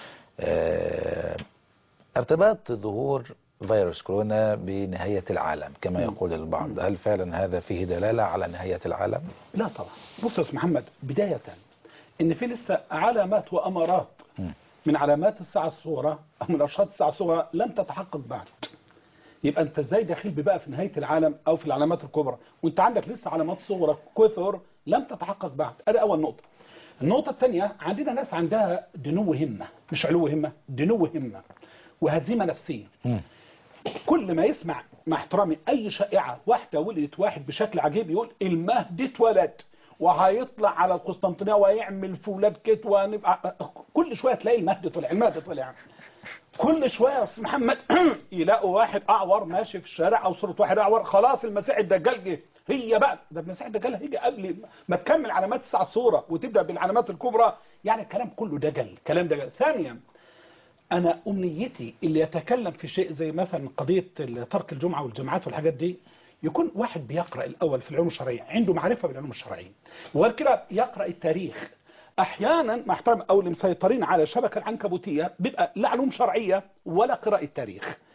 S1: ارتباط ظهور فيروس كورونا بنهاية العالم كما يقول البعض، هل فعلا هذا فيه دلالة على نهاية العالم؟
S2: لا طبعا. بص يا محمد، بداية إن في لسه علامات وأمارات من علامات الساعة الصغرى أو من أرشاد الساعة الصغرى لم تتحقق بعد. يبقى أنت إزاي داخل بقى في نهاية العالم أو في العلامات الكبرى وأنت عندك لسه علامات صغرى كثر لم تتحقق بعد؟ هذه أول نقطة. النقطة الثانية، عندنا ناس عندها دنو همة، مش علو همة، دنو همة وهزيمة نفسية. كل ما يسمع مع احترامي أي شائعة، واحدة ولدت واحد بشكل عجيب يقول المهدي اتولد وهيطلع على القسطنطينية ويعمل فولاد كت ونبقى كل شوية تلاقي المهدي طلع. كل شوية يا أستاذ محمد يلاقوا واحد أعور ماشي في الشارع أو صورة واحد أعور، خلاص المسيح الدجال جه. هي بقى ده المسيح الدجال هيجي قبل ما تكمل علامات 9 الصورة وتبدأ بالعلامات الكبرى. يعني الكلام كله دجل، كلام دجل. ثانيا، أنا أمنيتي اللي يتكلم في شيء زي مثلا قضية ترك الجمعة والجماعات والحاجات دي يكون واحد بيقرأ الأول في العلوم الشرعية، عنده معرفة بالعلوم الشرعية، وغير كده يقرأ التاريخ. أحيانا مع احترام أو اللي مسيطرين على الشبكة العنكبوتية بيبقى لا علوم شرعية ولا قراءة تاريخ،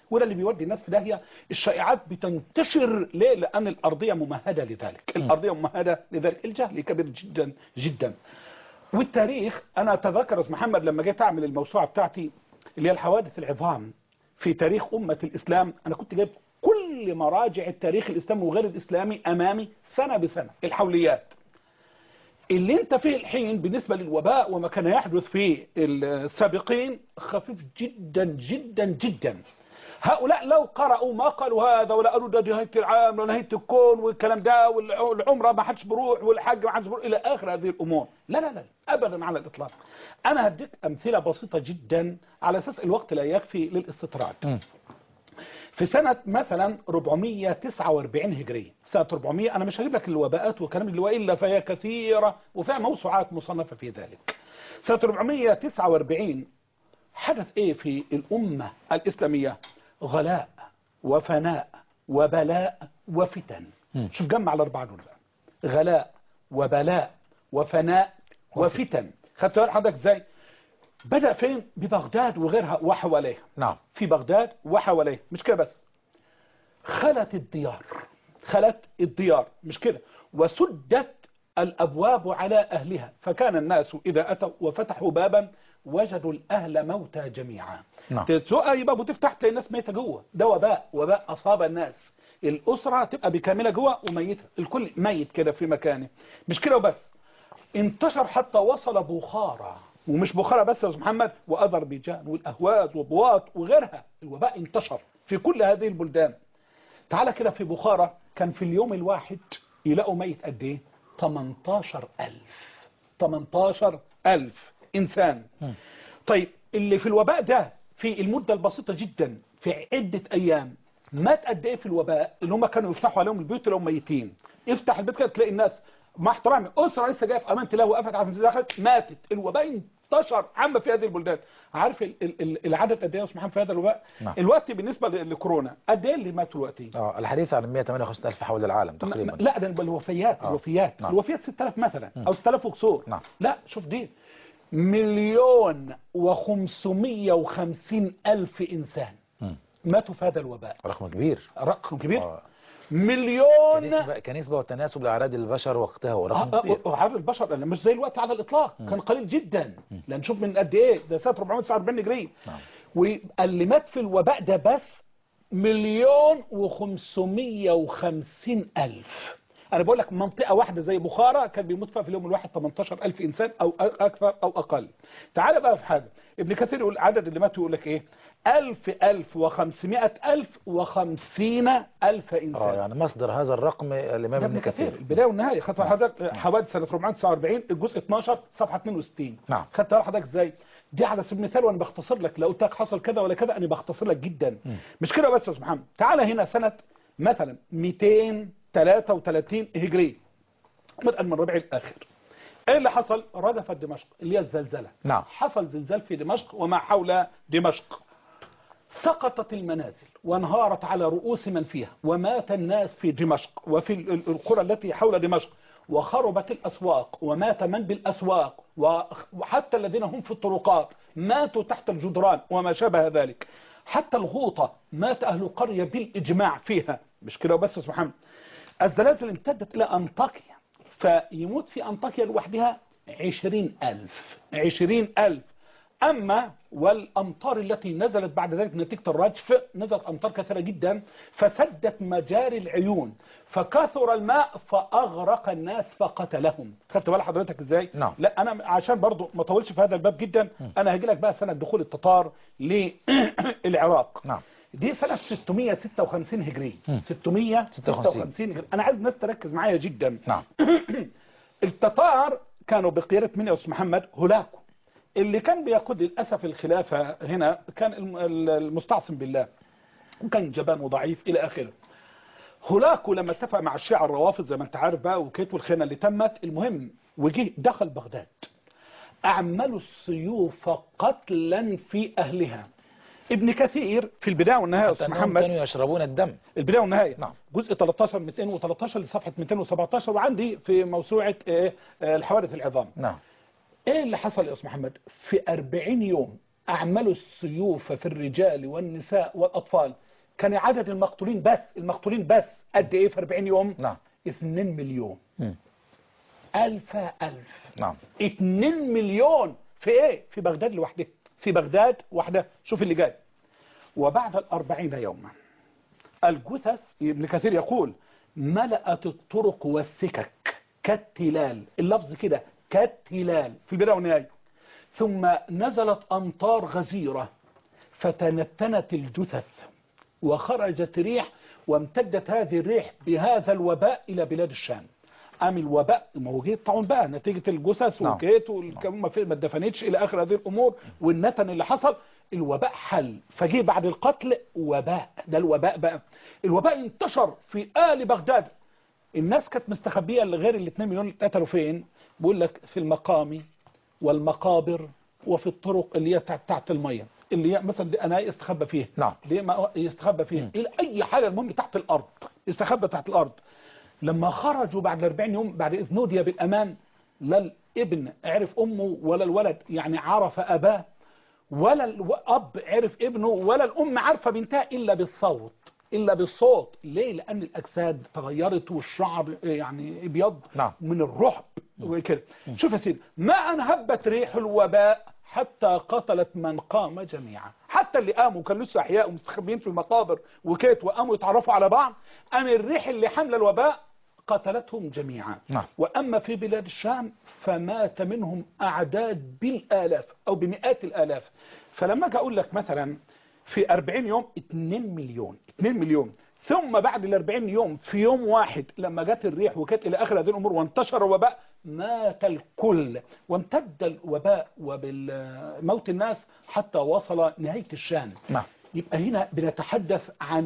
S2: وده اللي بيودي الناس في داهيه. الشائعات بتنتشر ليه؟ لان الارضيه ممهده لذلك، الارضيه ممهده لذلك. الجهل كبير جدا جدا. والتاريخ، انا اتذكر استاذ محمد لما جيت اعمل الموسوعه بتاعتي اللي هي الحوادث العظام في تاريخ امه الاسلام، انا كنت جايب كل مراجع التاريخ الاسلامي وغير الاسلامي امامي سنه بسنه، الحوليات اللي انت فيه الحين بالنسبة للوباء وما كان يحدث في السابقين خفيف جدا جدا جدا. هؤلاء لو قرأوا ما قالوا هذا، ولا قالوا ده نهاية العالم ولا نهاية الكون والكلام ده، والعمرة ما حدش بروح والحج ما حدش بروح إلى آخر هذه الأمور، لا لا لا أبدا على الإطلاق. أنا هديك أمثلة بسيطة جدا على أساس الوقت لا يكفي للاستطراد. في سنة مثلا 449 هجرية، سنة 400، أنا مش هجيب لك الوباءات وكلام اللي وإلا فهي كثيرة وفيها موسوعات مصنفة في ذلك. سنة 449 حدث إيه في الأمة الإسلامية؟ غلاء وفناء وبلاء وفتن. شوف جمع الأربعة دول بقى: غلاء وبلاء وفناء وفتن. خدت بالك حضرتك إزاي؟ بدأ فين؟ ببغداد وغيرها وحواليها.
S1: نعم.
S2: في بغداد وحواليها، مش كده بس، خلت الديار مش كده، وسدت الأبواب على أهلها، فكان الناس إذا أتوا وفتحوا بابا وجدوا الأهل موتى جميعا.
S1: نعم.
S2: تسوق أي باب وتفتح تلاقي الناس ميتة جوه. ده وباء أصاب الناس. الأسرة تبقى بكاملة جوه وميتة، الكل ميت كده في مكانه. مش كده وبس، انتشر حتى وصل بخارى، ومش بخارى بس يا أستاذ محمد، وأذربيجان والأهواز وبواط وغيرها. الوباء انتشر في كل هذه البلدان. تعالى كده في بخارى كان في اليوم الواحد يلاقوا ميت قد ايه؟ 18,000 إنسان. طيب اللي في الوباء ده في المدة البسيطة جدا في عدة أيام مات قد ايه في الوباء؟ اللي هم كانوا يفتحوا عليهم البيوت لو ميتين. افتح البيت كده تلاقي الناس مع احترامي أسرة لسه جايه في أمان الله وقفت على دخلت ماتت. الوباء انتشر عم في هذه البلدان. عارف العدد قد ايه يا استاذ محمد في هذا الوباء؟ الوقت بالنسبه لكورونا قد ايه اللي ماتوا دلوقتي؟
S1: الحديث عن 158,000 حول العالم تقريبا.
S2: لا ده الوفيات.
S1: نعم.
S2: الوفيات 6,000 مثلا او 6,000 وكسور.
S1: نعم.
S2: لا شوف دي 1,550,000 إنسان ماتوا في هذا الوباء.
S1: رقم كبير.
S2: رقم كبير. مليون
S1: كنسبة وتناسب لأعداد البشر وقتها، ورقم كبير.
S2: أعداد البشر مش زي الوقت على الإطلاق. كان قليل جدا. لأن نشوف من قد إيه ده سنة 449 هجري. واللي مات في الوباء ده بس 1,550,000. أنا بقول لك منطقة واحدة زي بخارى كان بيموت فيها في اليوم الواحد 18,000 إنسان أو أكثر أو أقل. تعال بقى في حاجة، ابن كثير يقول العدد اللي ماتوا يقول لك إيه؟ 1,550,000 إنسان.
S1: يعني مصدر هذا الرقم الإمام ابن كثير.
S2: البداية والنهاية. خدت حضرتك حوادث سنة 449 الجزء 12 صفحة 62.
S1: نعم.
S2: خدت حضرتك إزاي؟ دي على سبيل المثال، وأنا بختصر لك. لو قلت لك حصل كذا ولا كذا أنا بختصر لك جدا. مش كده بس يا أستاذ محمد. تعالى هنا سنة مثلا 233 هجري بدءا من ربيع الآخر. ايه اللي حصل؟ رجفت دمشق اللي هي الزلزلة.
S1: نعم.
S2: حصل زلزال في دمشق وما حول دمشق. سقطت المنازل وانهارت على رؤوس من فيها، ومات الناس في دمشق وفي القرى التي حول دمشق، وخربت الأسواق ومات من بالأسواق، وحتى الذين هم في الطرقات ماتوا تحت الجدران وما شابه ذلك. حتى الغوطة مات أهل القرية بالإجماع فيها. مش كده بس يا محمد. الزلازل امتدت إلى أنطاكيا، فيموت في أنطاكيا لوحدها 20,000. أما والأمطار التي نزلت بعد ذلك نتيجة الرجف، نزلت أمطار كثيرة جدا فسدت مجاري العيون، فكثر الماء فأغرق الناس فقتلهم. خدت بال حضرتك إزاي؟
S1: نعم.
S2: لا أنا عشان برضو ما طولش في هذا الباب جدا، أنا هجي لك بقى سنة دخول التتار للعراق.
S1: نعم.
S2: دي سنة 656 هجري. 656 هجري. أنا عايز الناس تركز معايا جدا.
S1: نعم.
S2: التتار كانوا بقيادة من يا أستاذ محمد؟ هولاكو، اللي كان بيقود للأسف الخلافة هنا كان المستعصم بالله، وكان جبان وضعيف إلى آخره. هولاكو لما اتفق مع الشيعة الروافض زي ما انت عارف بقى، وكيت والخيانة اللي تمت، المهم وجه دخل بغداد، أعملوا السيوف قتلا في أهلها. ابن كثير في البداية والنهاية أستاذ محمد
S1: كانوا يشربون الدم.
S2: البداية والنهاية.
S1: نعم.
S2: جزء 13 213 لصفحة 217، وعندي في موسوعة الحوادث العظام.
S1: نعم.
S2: ايه اللي حصل يا أستاذ محمد؟ في 40 يوم أعملوا السيوف في الرجال والنساء والأطفال كان عدد المقتولين بس قد ايه في 40 يوم؟
S1: نعم
S2: 2 مليون.
S1: مم.
S2: ألف.
S1: نعم
S2: 2 مليون في ايه؟ في بغداد لوحدها، في بغداد وحدها. شوف اللي جاي. وبعد 40 يوما الجثث، ابن كثير يقول ملأت الطرق والسكك كالتلال، اللفظ كده كالتلال في البداية والنهاية. ثم نزلت أمطار غزيرة فتنتنت الجثث وخرجت ريح، وامتدت هذه الريح بهذا الوباء إلى بلاد الشام. قام الوباء موجود طاعون بقى نتيجة الجثث
S1: نعم.
S2: والكيت والكم ما اتدفنتش إلى آخر هذه الأمور والنتن اللي حصل. الوباء حل، فجي بعد القتل وباء. ده الوباء بقى. الوباء انتشر في آل بغداد. الناس كانت مستخبية غير ال 2 مليون اللي اتقتلوا فين؟ بيقول لك في المقام والمقابر وفي الطرق اللي هي تحت المية، اللي هي مثلا دي انا يستخبى فيها.
S1: نعم.
S2: ليه ما يستخبى فيها؟ اي حاجه المهم تحت الارض، يستخبى تحت الارض. لما خرجوا بعد 40 يوم بعد اذ نودي بالامان، لا الابن عرف امه ولا الولد يعني عرف اباه، ولا الاب عرف ابنه، ولا الام عارفه بنتها الا بالصوت، الا بالصوت. ليه؟ لان الاجساد تغيرت والشعر يعني ابيض.
S1: نعم.
S2: من الرعب وكده. شوف يا سيدي، ما ان هبت ريح الوباء حتى قتلت من قام جميعا. حتى اللي قاموا كانوا لسه احياء ومستخبيين في المقابر وكيت وقاموا يتعرفوا على بعض، قام الريح اللي حمله الوباء قتلتهم جميعا.
S1: نعم.
S2: واما في بلاد الشام فمات منهم اعداد بالالاف او بمئات الالاف. فلما اجي اقول لك مثلا في 40 يوم 2 مليون، ثم بعد ال 40 يوم في يوم واحد لما جت الريح وكانت الى اخر هذه الامور وانتشر الوباء مات الكل، وامتد الوباء وبالموت الناس حتى وصل نهاية الشام.
S1: نعم.
S2: يبقى هنا بنتحدث عن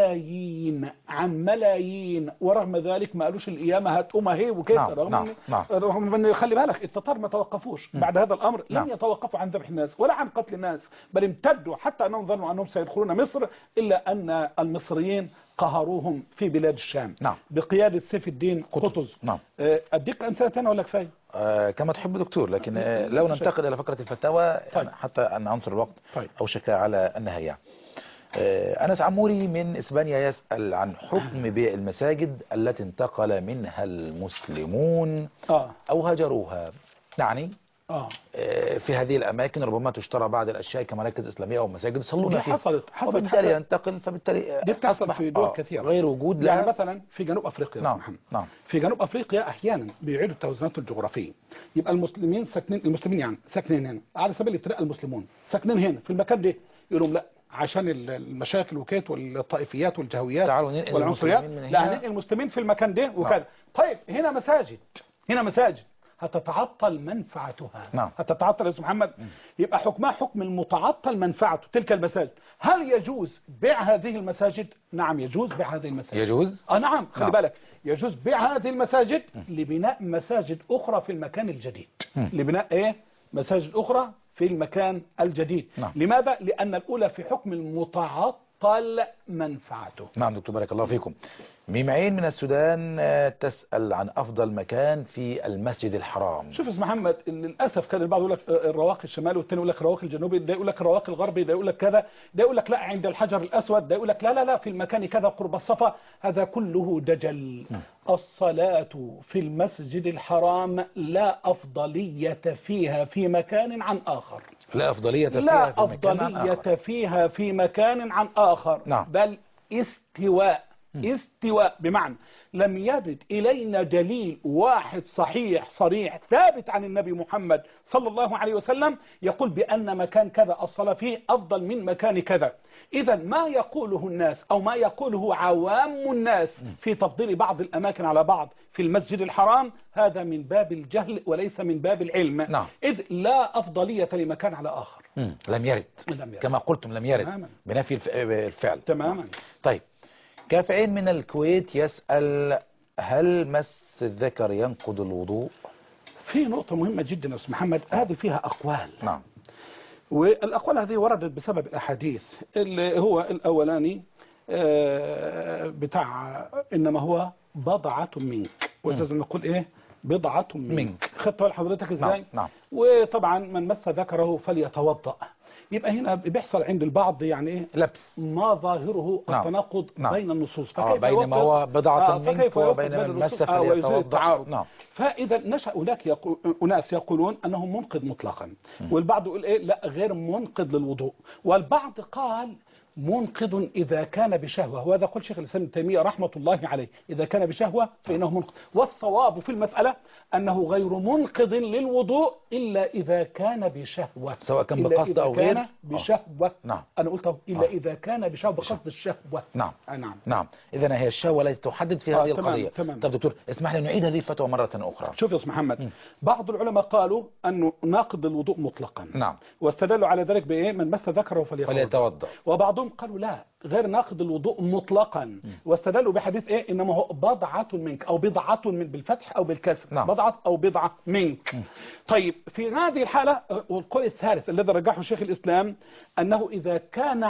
S2: ملايين، ورغم ذلك ما قالوش القيامة هتقوم اهي وكده.
S1: نعم.
S2: رغم ان خلي بالك التتار ما توقفوش بعد هذا الامر.
S1: نعم.
S2: لم يتوقفوا عن ذبح الناس ولا عن قتل الناس، بل امتدوا حتى انهم ظنوا انهم سيدخلون مصر، الا ان المصريين قهروهم في بلاد الشام.
S1: نعم.
S2: بقيادة سيف الدين قطز.
S1: نعم.
S2: اديك امثله ثانيه ولا كفايه؟
S1: كما تحب دكتور، لكن لو ننتقل إلى فقرة الفتاوى
S2: طيب.
S1: يعني حتى أن عنصر الوقت
S2: طيب.
S1: أوشك على النهاية. أنس عموري من إسبانيا يسأل عن حكم بيع المساجد التي انتقل منها المسلمون أو هجروها. يعني في هذه الأماكن ربما تشترى بعض الأشياء كمراكز إسلامية أو مساجد يصلون فيها،
S2: حصلت
S1: وبالتالي ينتقل، فبالتالي
S2: دي بتحصل في دول كثيرة،
S1: غير وجود
S2: يعني
S1: لها.
S2: مثلا في جنوب أفريقيا.
S1: نعم.
S2: محمد.
S1: نعم.
S2: في جنوب أفريقيا أحيانا بيعيدوا التوازنات الجغرافية. يبقى المسلمين يعني ساكنين هنا، على سبيل الابتلاء المسلمون ساكنين هنا في المكان ده، يقولوا لا عشان المشاكل وكيت والطائفيات والجهويات والعنصريات، لا هننقل المسلمين في المكان ده وكذا. نعم. طيب هنا مساجد هتتعطل منفعتها.
S1: نعم.
S2: هتتعطل يا استاذ محمد. يبقى حكمها حكم المتعطل منفعته تلك المساجد. هل يجوز بيع هذه المساجد؟ نعم يجوز بيع هذه المساجد.
S1: يجوز؟
S2: نعم. خلي بالك، يجوز بيع هذه المساجد لبناء مساجد أخرى في المكان الجديد. لبناء ايه؟ مساجد أخرى في المكان الجديد.
S1: نعم.
S2: لماذا؟ لأن الأولى في حكم المتعطل منفعته.
S1: نعم دكتور بارك الله فيكم. ميم عين من السودان تسأل عن أفضل مكان في المسجد الحرام.
S2: شوف يا استاذ محمد، للأسف كان البعض يقول لك الرواقي الشمالي، والثاني يقول لك الرواقي الجنوبي، ده يقول لك الرواقي الغربي، ده يقول لك كذا، ده يقول لك لا عند الحجر الأسود، ده يقول لك لا في المكان كذا قرب الصفا. هذا كله دجل. الصلاة في المسجد الحرام لا أفضلية فيها في مكان عن آخر.
S1: لا أفضلية
S2: فيها في مكان عن آخر.
S1: نعم.
S2: بل استواء بمعنى لم يرد إلينا دليل واحد صحيح صريح ثابت عن النبي محمد صلى الله عليه وسلم يقول بأن مكان كذا الصلاة فيه أفضل من مكان كذا. إذا ما يقوله الناس أو ما يقوله عوام الناس في تفضيل بعض الأماكن على بعض في المسجد الحرام، هذا من باب الجهل وليس من باب العلم.
S1: نعم.
S2: إذ لا أفضلية لمكان على آخر.
S1: لم يرد. كما قلتم لم يرد.
S2: تماما.
S1: بنفي الفعل.
S2: تماما.
S1: طيب، كافعين من الكويت يسأل هل مس الذكر ينقض الوضوء؟
S2: في نقطة مهمة جدا يا أستاذ محمد، هذه فيها أقوال.
S1: نعم.
S2: والأقوال هذه وردت بسبب الأحاديث، اللي هو الأولاني بتاع إنما هو بضعة منك، ولازم نقول إيه؟ بضعة منك. خدت بال حضرتك إزاي؟
S1: نعم.
S2: وطبعا من مس ذكره فليتوضأ. يبقى هنا بيحصل عند البعض يعني ايه
S1: لبس.
S2: ما ظاهره
S1: نعم.
S2: التناقض
S1: نعم.
S2: بين النصوص،
S1: بين ما هو بضعة منك وبين من مس فليتوضأ.
S2: التعارض.
S1: نعم.
S2: فاذا نشأ هناك اناس يقولون انه منقض مطلقا، والبعض يقول ايه لا غير منقض للوضوء، والبعض قال منقض إذا كان بشهوة، وهذا قول شيخ الإسلام ابن تيمية رحمة الله عليه، إذا كان بشهوة فإنه منقض. والصواب في المسألة أنه غير منقض للوضوء إلا إذا كان بشهوة،
S1: سواء كان بقصد أو غير.
S2: كان بشهوة.
S1: نعم.
S2: أنا قلت إلا إذا كان بشهوة بقصد الشهوة.
S1: نعم.
S2: نعم.
S1: نعم. إذا هي الشهوة التي تحدد في هذه القضية.
S2: تمام.
S1: طب دكتور اسمح لي نعيد هذه الفتوى مرة أخرى.
S2: شوف يا أستاذ محمد، بعض العلماء قالوا أنه ناقض الوضوء مطلقا.
S1: نعم.
S2: واستدلوا على ذلك بإيه؟ من مس ذكره فليتوضأ. وبعضهم قالوا لا غير ناقض الوضوء مطلقا، واستدلوا بحديث ايه انما هو بضعة منك او بضعة من بالفتح او بالكسر.
S1: نعم.
S2: بضعة او بضعة منك. طيب في هذه الحالة والقول الثالث الذي رجحه شيخ الاسلام انه اذا كان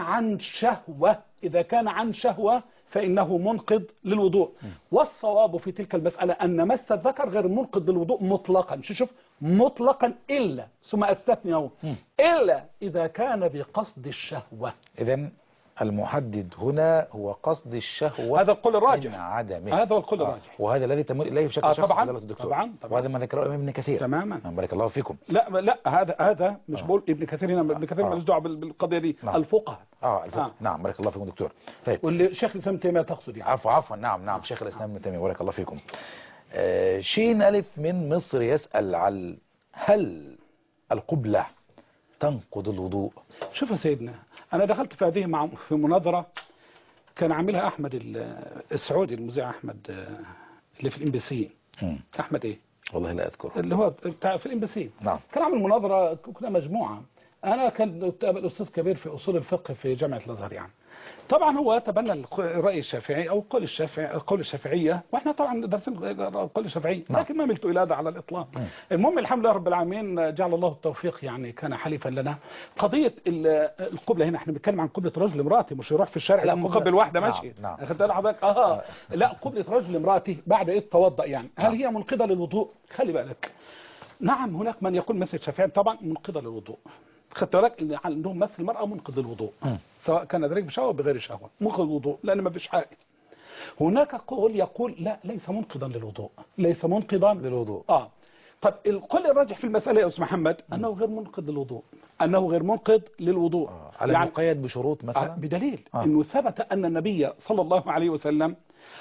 S2: عن شهوة فانه منقض للوضوء. والصواب في تلك المسألة ان مس الذكر غير منقض للوضوء مطلقا. شوف مطلقا الا ثم استثني اهو الا اذا كان بقصد الشهوة.
S1: اذا المحدد هنا هو قصد الشهوة،
S2: هذا القول الراجح
S1: من عدمه.
S2: هذا هو القول الراجح،
S1: وهذا الذي تمر إليه بشكل شخصي
S2: طبعا
S1: الدكتور.
S2: طبعا.
S1: وهذا ما ذكره ابن كثير.
S2: تماما.
S1: بارك الله فيكم.
S2: لا هذا مش بقول ابن كثير هنا، ابن كثير مالوش دعوه بالقضيه دي. الفقهاء.
S1: الفقهاء. نعم بارك الله فيكم دكتور. طيب
S2: واللي شيخ الاسلام ابن تيميه تقصد يعني.
S1: عفوا نعم شيخ الاسلام ابن تيميه بارك الله فيكم. شين ألف من مصر يسأل هل القبلة تنقض الوضوء؟
S2: شوف يا سيدنا، أنا دخلت في هذه في مناظرة كان عاملها أحمد السعودي، المذيع أحمد اللي في الام بي سي. أحمد إيه؟
S1: والله لا أذكر.
S2: اللي هو بتاع في الام بي سي.
S1: نعم.
S2: كان عامل مناظرة، كنا مجموعة، أنا كان أستاذ كبير في أصول الفقه في جامعة الأزهر يعني. طبعا هو تبنى الرأي الشافعي أو قول الشافعية، وإحنا طبعا درسنا قول الشافعي، لكن ما ملت إلى هذا على الإطلاق. المهم الحمد لله رب العالمين جعل الله التوفيق، يعني كان حليفا لنا. قضية القبلة هنا احنا بنتكلم عن قبلة رجل امرأته، مش يروح في الشارع يقوم مقبل واحدة ماشية.
S1: نعم.
S2: أخذت حضرتك؟ لا قبلة رجل امرأته بعد إيه توضأ يعني. هل هي منقضة للوضوء؟ خلي بالك. نعم هناك من يقول مثل الشافعي طبعا منقضة للوضوء. خدت بالك ان عندهم مس المرأة منقض الوضوء، سواء كان ذلك بشهوة أو بغير شهوة، منقض الوضوء لأن ما فيش حاجة. هناك قول يقول لا ليس منقضا للوضوء، ليس منقضا
S1: للوضوء.
S2: طب القول الراجح في المسألة يا أستاذ محمد أنه غير منقض للوضوء، أنه غير منقض للوضوء.
S1: على يعني مقيد بشروط مثلا؟
S2: بدليل أنه ثبت أن النبي صلى الله عليه وسلم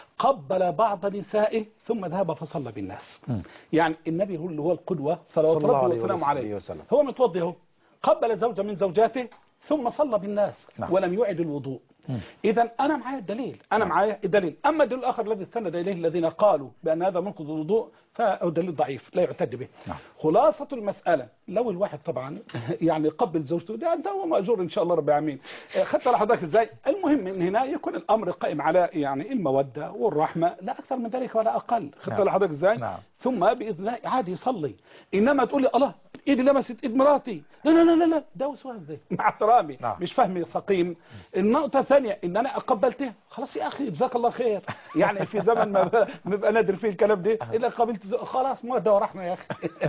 S2: قبل بعض نسائه ثم ذهب فصلى بالناس. يعني النبي هو اللي هو القدوة صلوات ربي وسلامه عليه، هو متوضي هو قبل زوجة من زوجاته ثم صلى بالناس. نعم. ولم يعد الوضوء. إذا أنا معايا الدليل، معايا الدليل. أما الدليل الآخر الذي استند إليه الذين قالوا بأن هذا منقض الوضوء فهو دليل ضعيف لا يعتد به.
S1: نعم.
S2: خلاصة المسألة لو الواحد طبعا يعني قبل زوجته ده هو مأجور إن شاء الله رب العالمين. خدت على حضرتك إزاي؟ المهم من هنا يكون الأمر قائم على يعني المودة والرحمة، لا أكثر من ذلك ولا أقل. خدت على حضرتك إزاي؟
S1: نعم.
S2: ثم بإذن الله عادي يصلي. إنما تقول لي الله إيدي لمست إيد مراتي، لا ده وسواس ده مع احترامي. نعم. مش فهمي سقيم. النقطة الثانية إن أنا قبلته خلاص يا أخي جزاك الله خير، يعني في زمن ما ببقى نادر فيه الكلام ده إلا قبلت خلاص مودة ورحمة يا أخي.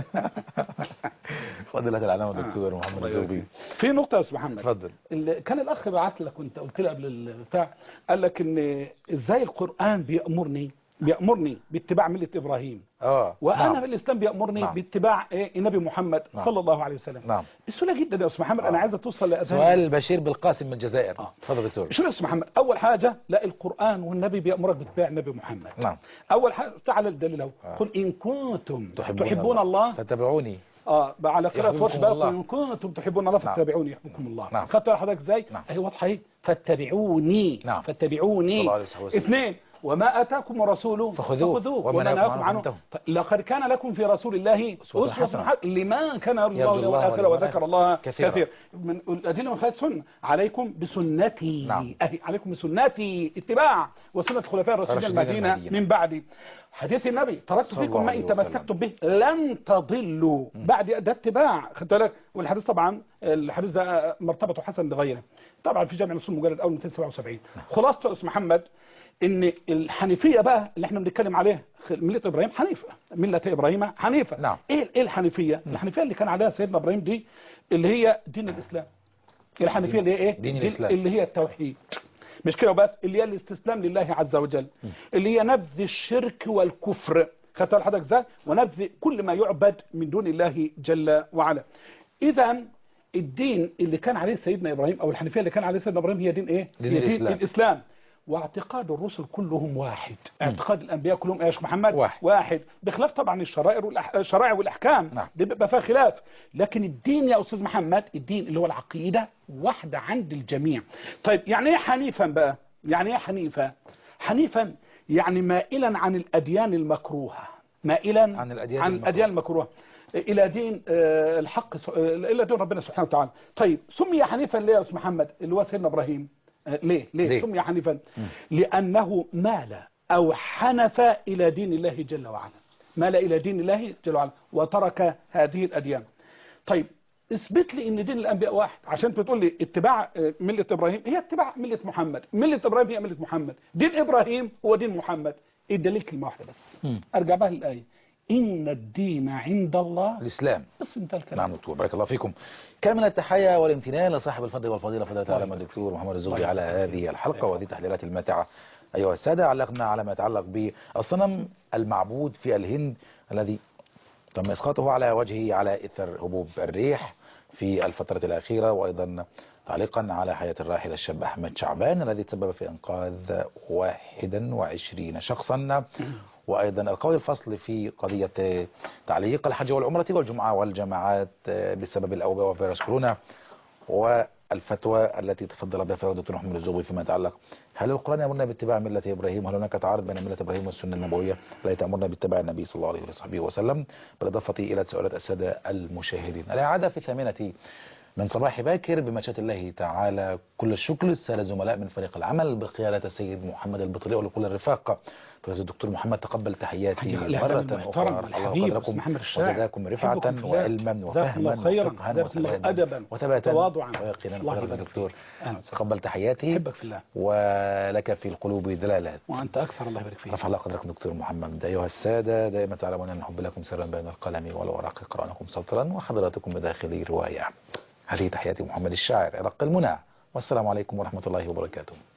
S1: فضيلة العلامة الدكتور محمد الزوبي.
S2: في نقطة يا أستاذ محمد.
S1: اتفضل.
S2: كان الأخ بعت لك وأنت قلت لي قبل البتاع، قال لك إن إزاي القرآن بيأمرني باتباع ملة إبراهيم. وأنا
S1: نعم.
S2: الإسلام بيأمرني
S1: نعم.
S2: باتباع النبي محمد. نعم. صلى الله عليه وسلم.
S1: نعم.
S2: بسهولة جدا يا أستاذ محمد. أنا عايز توصل لأذهان.
S1: سؤال بشير بالقاسم من الجزائر. تفضل دكتور.
S2: شو يا أستاذ محمد؟ أول حاجة لا القرآن والنبي بيأمرك باتباع النبي محمد.
S1: نعم.
S2: أول حاجة تعال الدليل اهو. قل إن كنتم تحبون الله
S1: فاتبعوني.
S2: على قراءة ورش بقى إن كنتم تحبون الله فاتبعوني يحببكم الله.
S1: نعم.
S2: خدت حضرتك إزاي؟
S1: نعم.
S2: أهي واضحة أهي. فاتبعوني.
S1: نعم.
S2: فاتبعوني. 2 وما آتاكم الرسول
S1: فخذوه
S2: وما نهاكم عنه. لقد كان لكم في رسول الله
S1: أسوة حسنة
S2: لمن كان يرجو الله واليوم الآخر وذكر الله كثيرا. من الأدلة من خلال السنة عليكم بسنتي.
S1: نعم.
S2: عليكم بسنتي اتباع وسنة خلفاء الراشدين المدينة من بعدي. حديث النبي تركت فيكم ما إن تمسكتم به لن تضلوا بعد ده اتباع. خدت بالك؟ والحديث طبعا الحديث ده مرتبطه حسن لغيره طبعا في جامع الأصول المجلد الأول 277. خلاصته يا أستاذ محمد ان الحنيفيه بقى اللي احنا بنتكلم عليها مله ابراهيم حنيفه، مله ابراهيم حنيفه.
S1: نعم.
S2: ايه الحنيفيه؟ الحنيفيه اللي كان عليها سيدنا ابراهيم دي اللي هي دين الاسلام. الحنيفية اللي هي ايه؟
S1: دين الإسلام،
S2: اللي هي التوحيد، مش كده بس، اللي هي الاستسلام لله عز وجل، اللي هي نبذ الشرك والكفر، خدت حضرتك ازاي؟ ونبذ كل ما يعبد من دون الله جل وعلا. اذا الدين اللي كان عليه سيدنا ابراهيم او الحنيفيه اللي كان عليه سيدنا ابراهيم هي دين ايه؟
S1: دين
S2: هي
S1: الإسلام.
S2: دين الاسلام. واعتقاد الرسل كلهم واحد، اعتقاد الانبياء كلهم ايه يا شيخ محمد؟
S1: واحد.
S2: بخلاف طبعا الشرائع والاحكام،
S1: نعم.
S2: دي بيبقى فيها خلاف، لكن الدين يا استاذ محمد، الدين اللي هو العقيده واحده عند الجميع. طيب يعني ايه حنيفا بقى؟ يعني ايه حنيفا؟ حنيفا يعني مائلا عن الاديان المكروهه، مائلا
S1: عن الأديان
S2: المكروهه الى دين الحق، الى دين ربنا سبحانه وتعالى. طيب سمي حنيفا ليه يا استاذ محمد اللي هو سيدنا ابراهيم؟ ليه سمي حنيفا؟ لانه مال او حنف الى دين الله جل وعلا، مال الى دين الله جل وعلا وترك هذه الاديان. طيب اثبت لي ان دين الانبياء واحد، عشان بتقول لي اتباع مله ابراهيم هي اتباع مله محمد، مله ابراهيم هي مله محمد، دين ابراهيم هو دين محمد. ايه الدليل؟ كلمه واحده بس، ارجع بها للايه، ان الدين عند الله
S1: الإسلام.
S2: بس انت الكلام.
S1: نعم دكتور، بارك الله فيكم. كامل التحية والامتنان لصاحب الفضل والفضيلة فضيلة العلامة الدكتور محمد الزغبي على هذه الحلقة وهذه التحليلات الماتعة. أيها السادة، علقنا على ما يتعلق بالصنم المعبود في الهند الذي تم إسقاطه على وجهه على إثر هبوب الريح في الفترة الأخيرة، وأيضا تعليقا على حياة الراحل الشاب أحمد شعبان الذي تسبب في إنقاذ 21 شخصا، وأيضا القول الفصل في قضية تعليق الحج والعمرة والجمعة والجماعات بسبب الأوبئة وفيروس كورونا، والفتوى التي تفضل بها الدكتور محمد الزغبي فيما يتعلق هل القرآن يأمرنا باتباع ملة إبراهيم، وهل هناك تعارض بين ملة إبراهيم والسنة النبوية التي تأمرنا باتباع النبي صلى الله عليه وصحبه وسلم، بالإضافة إلى تساؤلات السادة المشاهدين. الإعادة في 8 من صباح باكر بمشيئة الله تعالى. كل الشكر للسادة زملاء من فريق العمل بقيادة السيد محمد البطري ولكل الرفاق. فضيلة الدكتور محمد تقبل تحياتي مرة أخرى، الله قدركم وزادكم رفعة وعلما وفهما وفقها وسدادا وثباتا ويقينا. فضيلة الدكتور تقبل تحياتي ولك في القلوب دلالات
S2: وأنت أكثر، الله يبارك فيك.
S1: رفع الله قدركم دكتور محمد. أيها السادة، دائما تعلمون أن نحب لكم سرا بين القلم والورق قرآنكم سطرا وحضراتكم بداخل رواية. هذه تحياتي محمد الشاعر عرق المنى، والسلام عليكم ورحمة الله وبركاته.